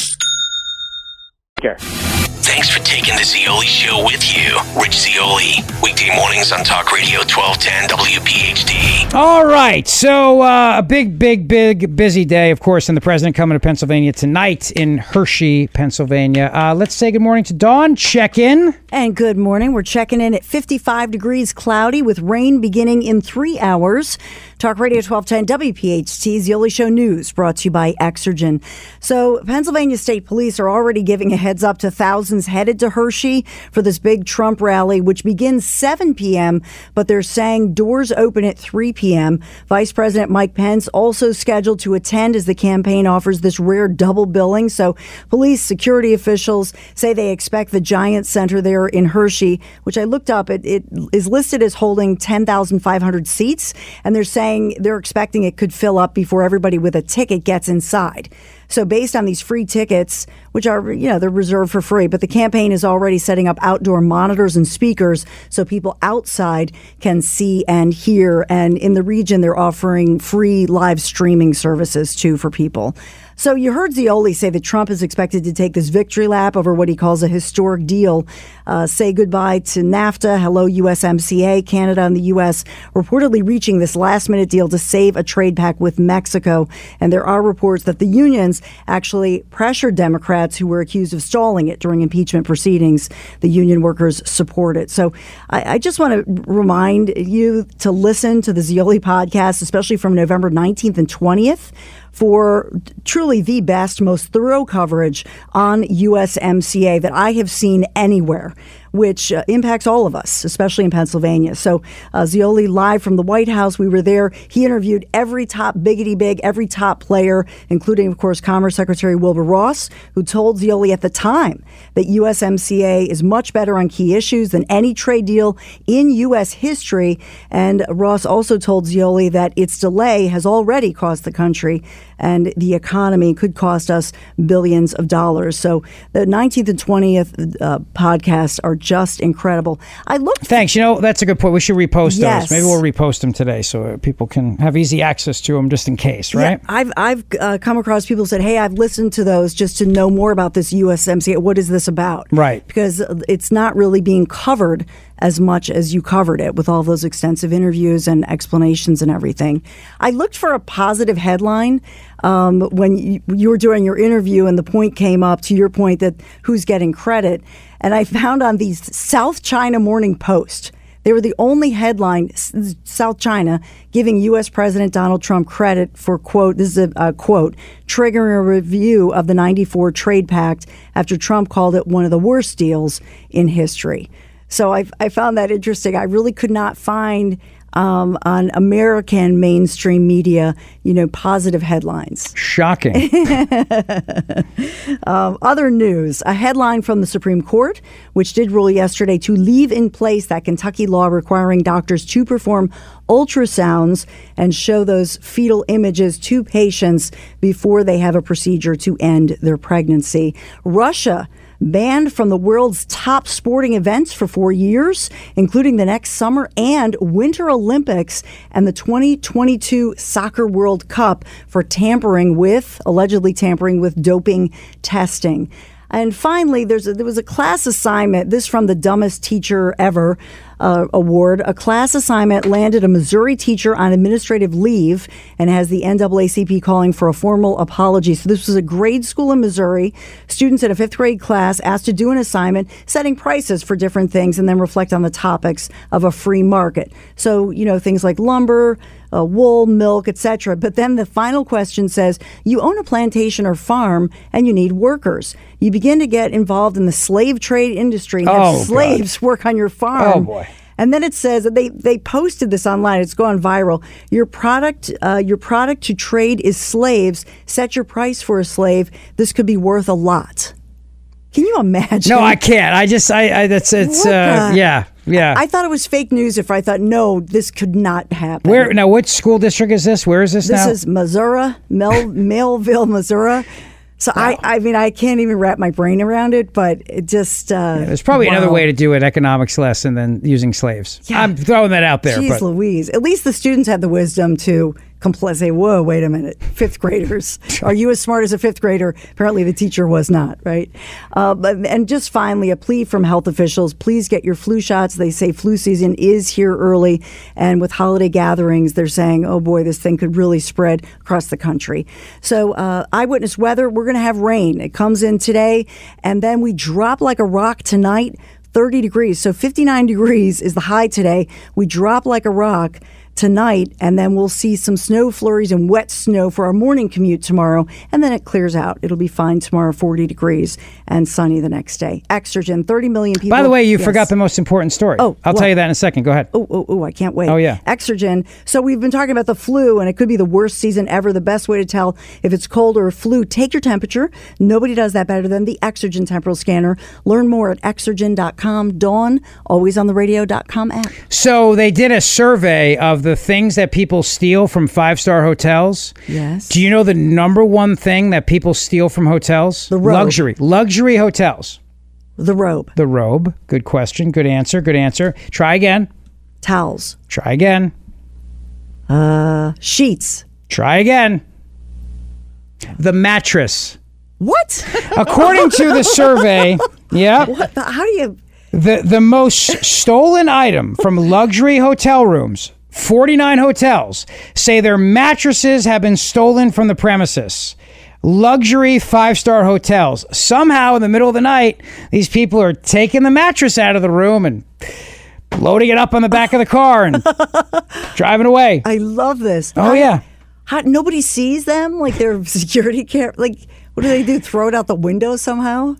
Sure. Thanks for taking the Zeoli Show with you. Rich Zeoli, weekday mornings on Talk Radio twelve ten W P H D. All right, so uh, a big, big, big, busy day, of course, and the president coming to Pennsylvania tonight in Hershey, Pennsylvania. Uh, let's say good morning to Dawn. Check in. And good morning. We're checking in at fifty-five degrees cloudy with rain beginning in three hours. Talk Radio twelve ten W P H T, Zeoli Show News, brought to you by Exergen. So Pennsylvania State Police are already giving a heads up to thousands headed to Hershey for this big Trump rally, which begins seven p.m., but they're saying doors open at three p.m. Vice President Mike Pence also scheduled to attend as the campaign offers this rare double billing. So police security officials say they expect the Giant Center there in Hershey, which I looked up, it, it is listed as holding ten thousand five hundred seats, and they're saying they're expecting it could fill up before everybody with a ticket gets inside. So based on these free tickets, which are, you know, they're reserved for free, but the campaign is already setting up outdoor monitors and speakers so people outside can see and hear. And in the region, they're offering free live streaming services, too, for people. So you heard Zeoli say that Trump is expected to take this victory lap over what he calls a historic deal, uh, say goodbye to NAFTA, hello U S M C A, Canada and the U S reportedly reaching this last-minute deal to save a trade pact with Mexico. And there are reports that the unions actually pressured Democrats who were accused of stalling it during impeachment proceedings. The union workers support it. So I, I just want to remind you to listen to the Zeoli podcast, especially from November nineteenth and twentieth. For truly the best, most thorough coverage on U S M C A that I have seen anywhere. which uh, impacts all of us, especially in Pennsylvania. So uh, Zeoli live from the White House. We were there. He interviewed every top biggity big, every top player, including, of course, Commerce Secretary Wilbur Ross, who told Zeoli at the time that U S M C A is much better on key issues than any trade deal in U S history. And Ross also told Zeoli that its delay has already cost the country and the economy could cost us billions of dollars. So the nineteenth and twentieth uh, podcasts are just incredible. I looked. Thanks. You know, that's a good point. We should repost Yes. those. Maybe we'll repost them today so people can have easy access to them just in case, right? Yeah, I've I've uh, come across people who said, "Hey, I've listened to those just to know more about this U S M C A. What is this about?" Right. Because it's not really being covered as much as you covered it with all those extensive interviews and explanations and everything. I looked for a positive headline um, when you, you were doing your interview and the point came up, to your point, that who's getting credit. And I found on the South China Morning Post, they were the only headline, South China, giving U S. President Donald Trump credit for, quote, this is a, a quote, triggering a review of the ninety-four Trade Pact after Trump called it one of the worst deals in history. So I, I found that interesting. I really could not find um, on American mainstream media, you know, positive headlines. Shocking. um, other news, a headline from the Supreme Court, which did rule yesterday to leave in place that Kentucky law requiring doctors to perform ultrasounds and show those fetal images to patients before they have a procedure to end their pregnancy. Russia banned from the world's top sporting events for four years, including the next summer and winter Olympics and the twenty twenty-two Soccer World Cup for tampering with, allegedly tampering with doping testing. And finally, there's a, there was a class assignment, this from the Dumbest Teacher Ever uh, award. A class assignment landed a Missouri teacher on administrative leave and has the N double A C P calling for a formal apology. So this was a grade school in Missouri. Students in a fifth grade class asked to do an assignment, setting prices for different things and then reflect on the topics of a free market. So, you know, things like lumber, Uh, wool, milk, et cetera. But then the final question says, you own a plantation or farm and you need workers. You begin to get involved in the slave trade industry and have Oh, slaves God. work on your farm. Oh, boy. And then it says that they, they posted this online. It's gone viral. Your product, uh, your product to trade is slaves. Set your price for a slave. This could be worth a lot. Can you imagine? No, I can't. I just, I, I that's, it's, What uh, the- yeah, yeah. I thought it was fake news if I thought, no, this could not happen. Where, now, which school district is this? Where is this, This now? is Missouri, Mel, Melville, Missouri. So I, I mean, I can't even wrap my brain around it, but it just. Uh, There's probably wow. another way to do an economics lesson than using slaves. Yeah. I'm throwing that out there. Jeez but Louise. At least the students had the wisdom to compl- say, whoa, wait a minute. Fifth graders. Are you as smart as a fifth grader? Apparently the teacher was not, right? Uh, but, and just finally, a plea from health officials. Please get your flu shots. They say flu season is here early. And with holiday gatherings, they're saying, oh boy, this thing could really spread across the country. So uh, eyewitness weather, we're going to have rain. It comes in today, and then we drop like a rock tonight. thirty degrees. So fifty-nine degrees is the high today. We drop like a rock tonight, and then we'll see some snow flurries and wet snow for our morning commute tomorrow, and then it clears out. It'll be fine tomorrow, forty degrees and sunny the next day. Exergen, thirty million people. by the way, you Yes. forgot the most important story. Oh, I'll what? tell you that in a second. Go ahead. Oh, oh, oh, I can't wait. Oh, yeah. Exergen. So we've been talking about the flu, and it could be the worst season ever. The best way to tell if it's cold or flu, take your temperature. Nobody does that better than the Exergen temporal scanner. Learn more at exergen dot com. Dawn, always on the radio dot com app. So they did a survey of the things that people steal from five-star hotels. Yes. Do you know the number one thing that people steal from hotels? The robe. Luxury. Luxury hotels. The robe. The robe. Good question. Good answer. Good answer. Try again. Towels. Try again. Uh, sheets. Try again. The mattress. What? According to the survey, yeah. What the, how do you... The the most stolen item from luxury hotel rooms, forty-nine hotels, say their mattresses have been stolen from the premises. Luxury five-star hotels. Somehow in the middle of the night, these people are taking the mattress out of the room and loading it up on the back of the car and driving away. I love this. Oh, How- yeah. How, nobody sees them? Like they're security camera? Like, what do they do? Throw it out the window somehow?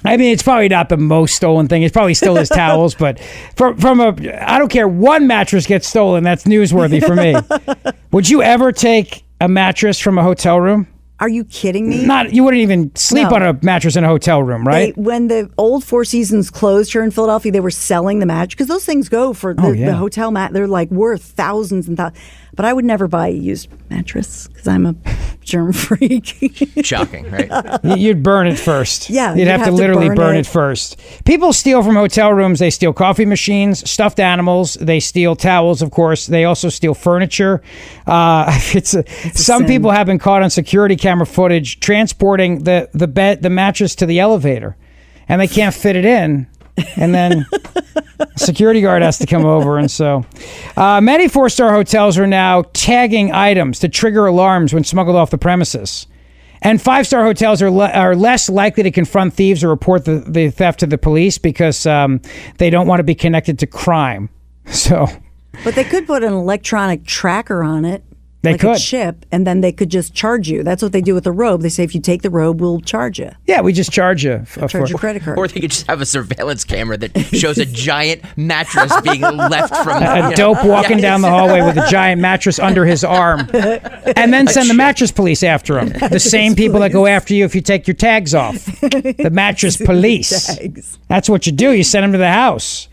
I mean, it's probably not the most stolen thing. It's probably still his towels, but from from a, I don't care, one mattress gets stolen. That's newsworthy for me. Would you ever take a mattress from a hotel room? Are you kidding me? Not, you wouldn't even sleep No. on a mattress in a hotel room, right? They, when the old Four Seasons closed here in Philadelphia, they were selling the mattress because those things go for the, Oh, yeah. the hotel mat. They're like worth thousands and thousands. But I would never buy a used mattress because I'm a germ freak. Shocking, right? Y- You'd burn it first. Yeah, You'd you'd have, have to to literally burn, burn it. it. first. People steal from hotel rooms. They steal coffee machines, stuffed animals. They steal towels, of course. They also steal furniture. Uh, it's, a, some sin. people have been caught on security camera footage transporting the the bed, the mattress to the elevator, and they can't fit it in. And then a security guard has to come over. And so uh, many four-star hotels are now tagging items to trigger alarms when smuggled off the premises. And five-star hotels are le- are less likely to confront thieves or report the, the theft to the police because um, they don't want to be connected to crime. So But they could put an electronic tracker on it. They like could. a chip, and then they could just charge you. That's what they do with the robe. They say if you take the robe, we'll charge you. yeah, we just charge you. f- Charge for- your credit card. Or they could just have a surveillance camera that shows a giant mattress being left from a, a you know. dope walking Yeah, down the hallway with a giant mattress under his arm, and then send the mattress police after him. The same people that go after you if you take your tags off. The mattress police. Tags. That's what you do. You send them to the house.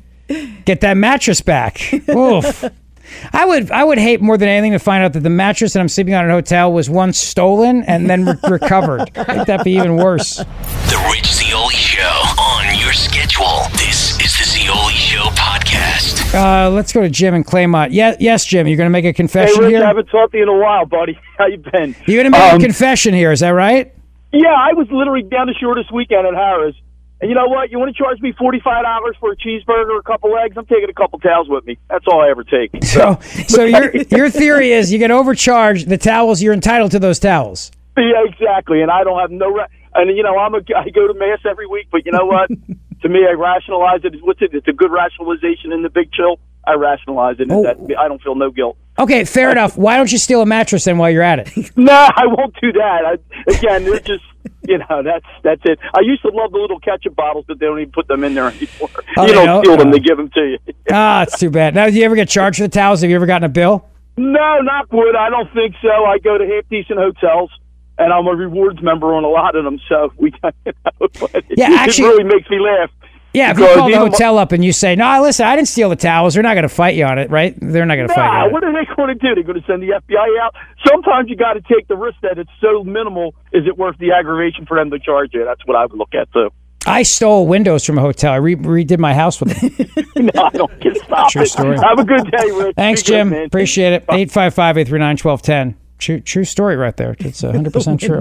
Get that mattress back. Oof. I would I would hate more than anything to find out that the mattress that I'm sleeping on in a hotel was once stolen and then re- recovered. I think that'd be even worse. The Rich Zeoli Show on your schedule. This is the Zeoli Show podcast. Uh, let's go to Jim and Claymont. Yeah, yes, Jim, you're going to make a Hey, confession Rich, here? I haven't talked to you in a while, buddy. How you been? You're going to make Um, a confession here, is that right? Yeah, I was literally down the shore this weekend at Harris. And you know what? You want to charge me forty-five dollars for a cheeseburger, a couple eggs? I'm taking a couple towels with me. That's all I ever take. So, so your your theory is you get overcharged the towels. You're entitled to those towels. Yeah, exactly. And I don't have no. Ra- and you know, I'm a. I go to mass every week, but you know what? To me, I rationalize it. What's it? It's a good rationalization in the big chill. I rationalize it. Oh. That I don't feel no guilt. Okay, fair enough. Why don't you steal a mattress then while you're at it? No, I won't do that. I, again, they're just, you know, that's that's it. I used to love the little ketchup bottles, but they don't even put them in there anymore. Oh, you they don't don't? steal them; Oh. they give them to you. Ah, it's too bad. Now, do you ever get charged for the towels? Have you ever gotten a bill? No, not wood. I don't think so. I go to half decent hotels, and I'm a rewards member on a lot of them. So we, you know, but Yeah, it, actually- it really makes me laugh. Yeah, if you Because call the even hotel up and you say, "No, listen, I didn't steal the towels," they're not going to fight you on it, right? They're not going to fight you. Nah, on it. what are they going to do? They're going to send the F B I out. Sometimes you got to take the risk that it's so minimal. Is it worth the aggravation for them to charge you? That's what I would look at too. I stole windows from a hotel. I re- redid my house with them. No, I don't get stop True it. story. Have a good day, Rich. Thanks, Be good, Jim. man. Appreciate it. eight five five, eight three nine, one two one zero. True, true story right there. It's one hundred percent true.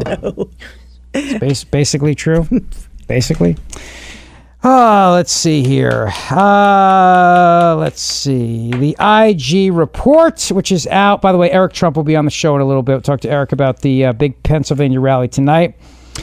It's bas- basically true. Basically. Oh, let's see here. Uh, let's see. The I G report, which is out. By the way, Eric Trump will be on the show in a little bit. We'll talk to Eric about the uh, big Pennsylvania rally tonight.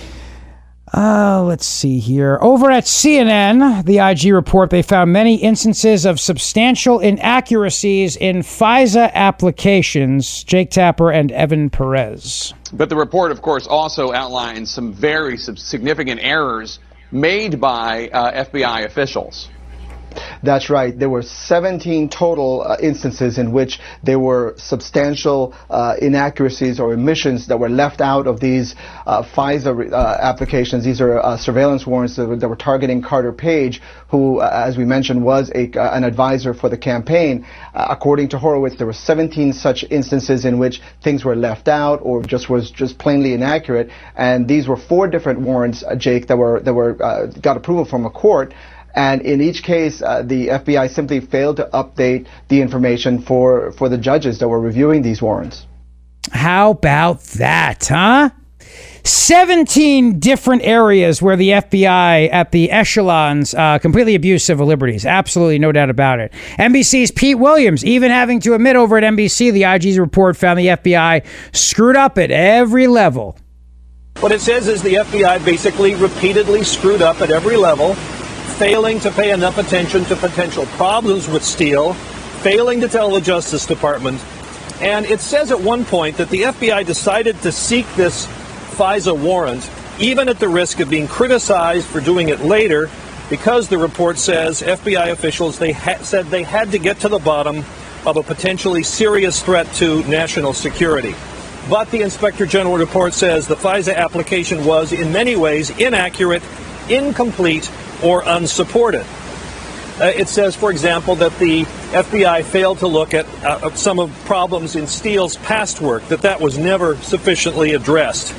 Uh, let's see here. Over at C N N, the I G report, they found many instances of substantial inaccuracies in FISA applications. Jake Tapper and Evan Perez. But the report, of course, also outlines some very sub- significant errors made by uh, F B I officials. That's right. There were seventeen total uh, instances in which there were substantial uh, inaccuracies or omissions that were left out of these uh, FISA uh, applications. These are uh, surveillance warrants that were, that were targeting Carter Page, who, uh, as we mentioned, was a, uh, an advisor for the campaign. Uh, according to Horowitz, there were seventeen such instances in which things were left out or just was just plainly inaccurate. And these were four different warrants, uh, Jake, that were that were uh, got approval from a court. And in each case, uh, the F B I simply failed to update the information for, for the judges that were reviewing these warrants. How about that, huh? seventeen different areas where the F B I at the echelons uh, completely abused civil liberties. Absolutely no doubt about it. N B C's Pete Williams even having to admit over at N B C the I G's report found the F B I screwed up at every level. What it says is the F B I basically repeatedly screwed up at every level, failing to pay enough attention to potential problems with Steele, failing to tell the Justice Department. And it says at one point that the F B I decided to seek this FISA warrant even at the risk of being criticized for doing it later, because the report says F B I officials they ha- said they had to get to the bottom of a potentially serious threat to national security. But the Inspector General report says the FISA application was in many ways inaccurate, incomplete, or unsupported. Uh, it says, for example, that the F B I failed to look at uh, some of problems in Steele's past work, that that was never sufficiently addressed.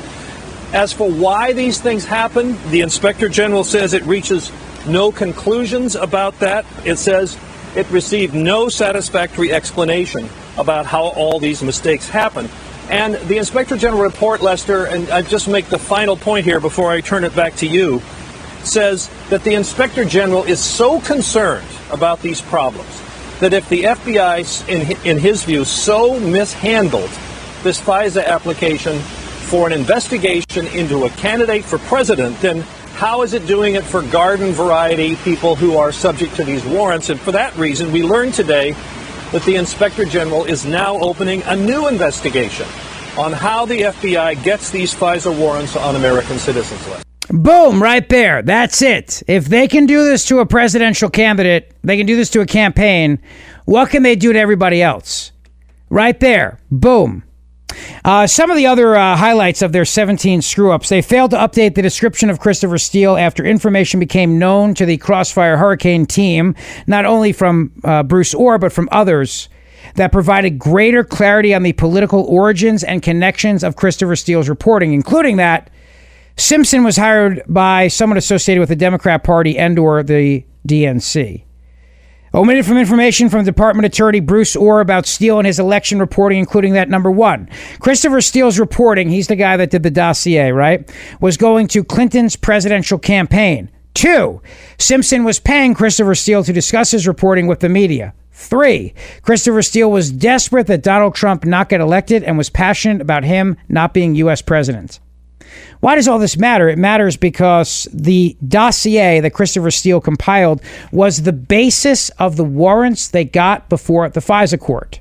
As for why these things happen, the Inspector General says it reaches no conclusions about that. It says it received no satisfactory explanation about how all these mistakes happen. And the Inspector General report, Lester, and I just make the final point here before I turn it back to you, says that the Inspector General is so concerned about these problems that if the F B I, in, in his view, so mishandled this FISA application for an investigation into a candidate for president, then how is it doing it for garden variety people who are subject to these warrants? And for that reason, we learned today that the Inspector General is now opening a new investigation on how the F B I gets these FISA warrants on American citizens. Boom, right there. That's it. If they can do this to a presidential candidate, they can do this to a campaign. What can they do to everybody else? Right there. Boom. Uh, some of the other uh, highlights of their seventeen screw-ups. They failed to update the description of Christopher Steele after information became known to the Crossfire Hurricane team, not only from uh, Bruce Orr, but from others, that provided greater clarity on the political origins and connections of Christopher Steele's reporting, including that Simpson was hired by someone associated with the Democrat Party and or the D N C. Omitted from information from Department Attorney Bruce Orr about Steele and his election reporting, including that, number one, Christopher Steele's reporting, he's the guy that did the dossier, right, was going to Clinton's presidential campaign. Two, Simpson was paying Christopher Steele to discuss his reporting with the media. Three, Christopher Steele was desperate that Donald Trump not get elected and was passionate about him not being U S president. Why does all this matter? It matters because the dossier that Christopher Steele compiled was the basis of the warrants they got before the FISA court.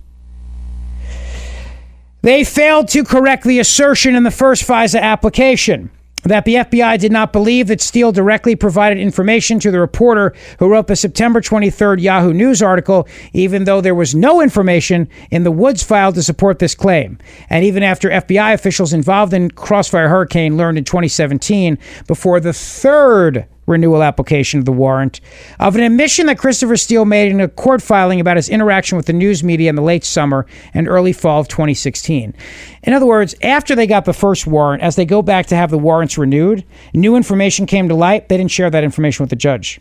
They failed to correct the assertion in the first FISA application that the F B I did not believe that Steele directly provided information to the reporter who wrote the September twenty-third Yahoo News article, even though there was no information in the Woods file to support this claim. And even after F B I officials involved in Crossfire Hurricane learned in twenty seventeen, before the third renewal application of the warrant, of an admission that Christopher Steele made in a court filing about his interaction with the news media in the late summer and early fall of twenty sixteen. In other words, after they got the first warrant, as they go back to have the warrants renewed, new information came to light. They didn't share that information with the judge.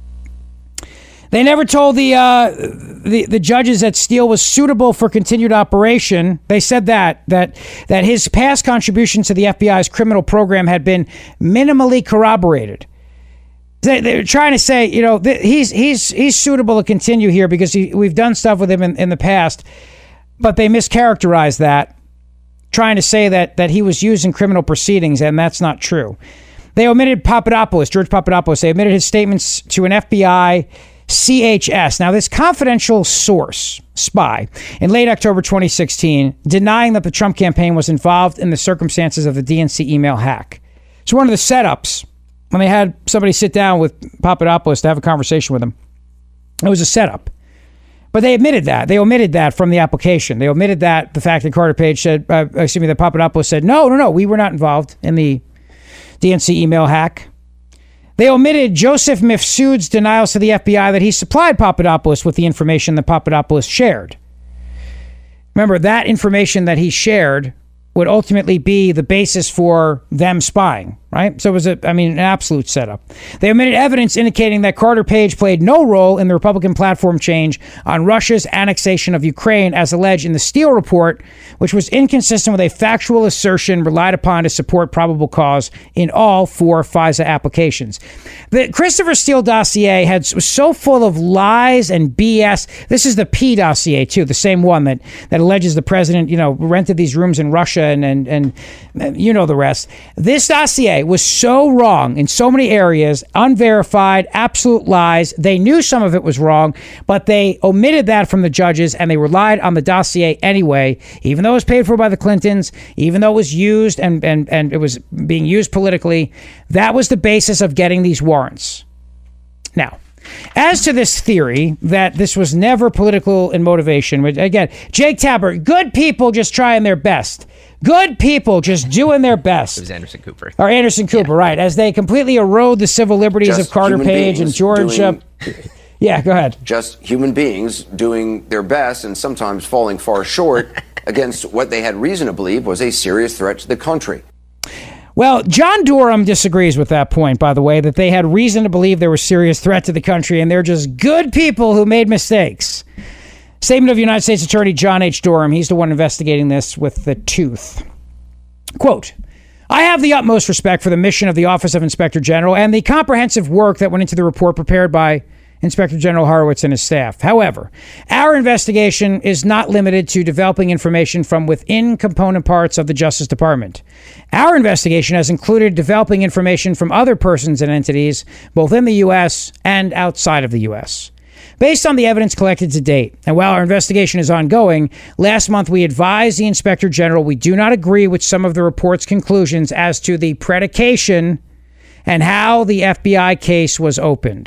They never told the, uh, the the judges that Steele was suitable for continued operation. They said that, that, that his past contributions to the F B I's criminal program had been minimally corroborated. They're trying to say, you know, he's he's he's suitable to continue here because he, we've done stuff with him in, in the past, but they mischaracterized that, trying to say that that he was used in criminal proceedings, and that's not true. They omitted Papadopoulos, George Papadopoulos. They omitted his statements to an F B I C H S. Now, this confidential source, spy, in late October twenty sixteen, denying that the Trump campaign was involved in the circumstances of the D N C email hack. It's one of the setups. When they had somebody sit down with Papadopoulos to have a conversation with him, it was a setup. But they admitted that. They omitted that from the application. They omitted that, the fact that Carter Page said, uh, excuse me, that Papadopoulos said, no, no, no, we were not involved in the D N C email hack. They omitted Joseph Mifsud's denials to the F B I that he supplied Papadopoulos with the information that Papadopoulos shared. Remember, that information that he shared would ultimately be the basis for them spying, right? So it was, a, I mean, an absolute setup. They omitted evidence indicating that Carter Page played no role in the Republican platform change on Russia's annexation of Ukraine, as alleged in the Steele report, which was inconsistent with a factual assertion relied upon to support probable cause in all four FISA applications. The Christopher Steele dossier had, was so full of lies and B S. This is the P dossier, too, the same one that, that alleges the president, you know, rented these rooms in Russia and, and, and you know the rest. This dossier I was so wrong in so many areas, unverified, absolute lies. They knew some of it was wrong, but they omitted that from the judges and they relied on the dossier anyway, even though it was paid for by the Clintons, even though it was used and, and, and it was being used politically. That was the basis of getting these warrants. Now, as to this theory that this was never political in motivation, which again, Jake Tapper, good people just trying their best. Good people just doing their best. It was Anderson Cooper. Or Anderson Cooper, yeah. Right. As they completely erode the civil liberties just of Carter Page and George. Doing, uh, yeah, go ahead. Just human beings doing their best and sometimes falling far short against what they had reason to believe was a serious threat to the country. Well, John Durham disagrees with that point, by the way, that they had reason to believe there was a serious threat to the country and they're just good people who made mistakes. Statement of United States Attorney John H. Durham. He's the one investigating this with the tooth. Quote, I have the utmost respect for the mission of the Office of Inspector General and the comprehensive work that went into the report prepared by Inspector General Horowitz and his staff. However, our investigation is not limited to developing information from within component parts of the Justice Department. Our investigation has included developing information from other persons and entities, both in the U S and outside of the U S. Based on the evidence collected to date, and while our investigation is ongoing, last month we advised the Inspector General we do not agree with some of the report's conclusions as to the predication and how the F B I case was opened.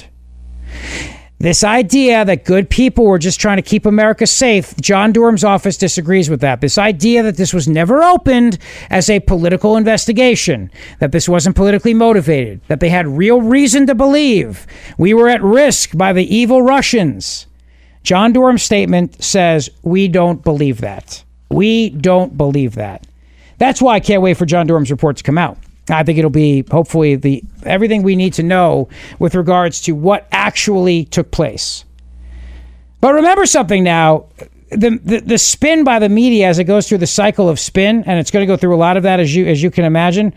This idea that good people were just trying to keep America safe, John Durham's office disagrees with that. This idea that this was never opened as a political investigation, that this wasn't politically motivated, that they had real reason to believe we were at risk by the evil Russians. John Durham's statement says, we don't believe that. We don't believe that. That's why I can't wait for John Durham's report to come out. I think it'll be, hopefully, the everything we need to know with regards to what actually took place. But remember something now, the, the the spin by the media as it goes through the cycle of spin, and it's going to go through a lot of that, as you as you can imagine.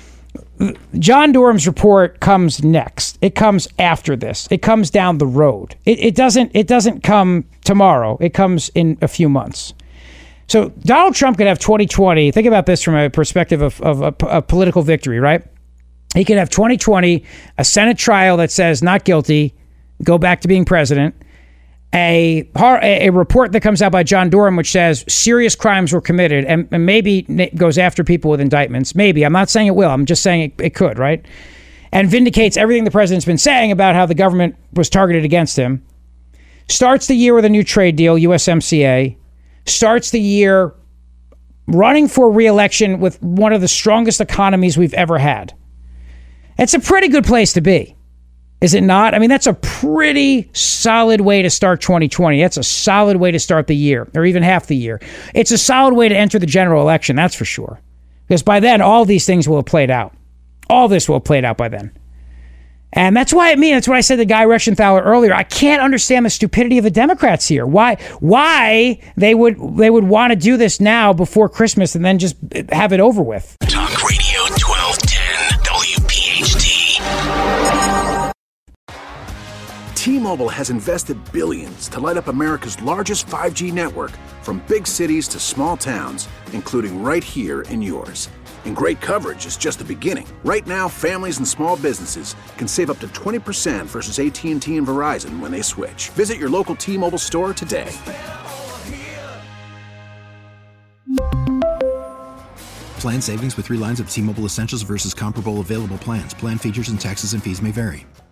John Durham's report comes next. It comes after this. It comes down the road. It, it doesn't it doesn't come tomorrow. It comes in a few months. So Donald Trump could have twenty twenty. Think about this from a perspective of, of a, a political victory, right? He could have twenty twenty, a Senate trial that says not guilty, go back to being president, a, a report that comes out by John Durham which says serious crimes were committed and, and maybe goes after people with indictments. Maybe. I'm not saying it will. I'm just saying it, it could, right? And vindicates everything the president's been saying about how the government was targeted against him. Starts the year with a new trade deal, U S M C A. Starts the year running for re-election with one of the strongest economies we've ever had. It's a pretty good place to be, is it not? I mean, that's a pretty solid way to start twenty twenty. That's a solid way to start the year, or even half the year. It's a solid way to enter the general election, that's for sure. Because by then, all these things will have played out. All this will have played out by then. And that's why I mean, that's what I said to Guy Reschenthaler earlier. I can't understand the stupidity of the Democrats here. Why why they would they would want to do this now before Christmas and then just have it over with. Talk Radio twelve ten W P H T. T-Mobile has invested billions to light up America's largest five G network, from big cities to small towns, including right here in yours. And great coverage is just the beginning. Right now, families and small businesses can save up to twenty percent versus A T and T and Verizon when they switch. Visit your local T-Mobile store today. Plan savings with three lines of T-Mobile Essentials versus comparable available plans. Plan features and taxes and fees may vary.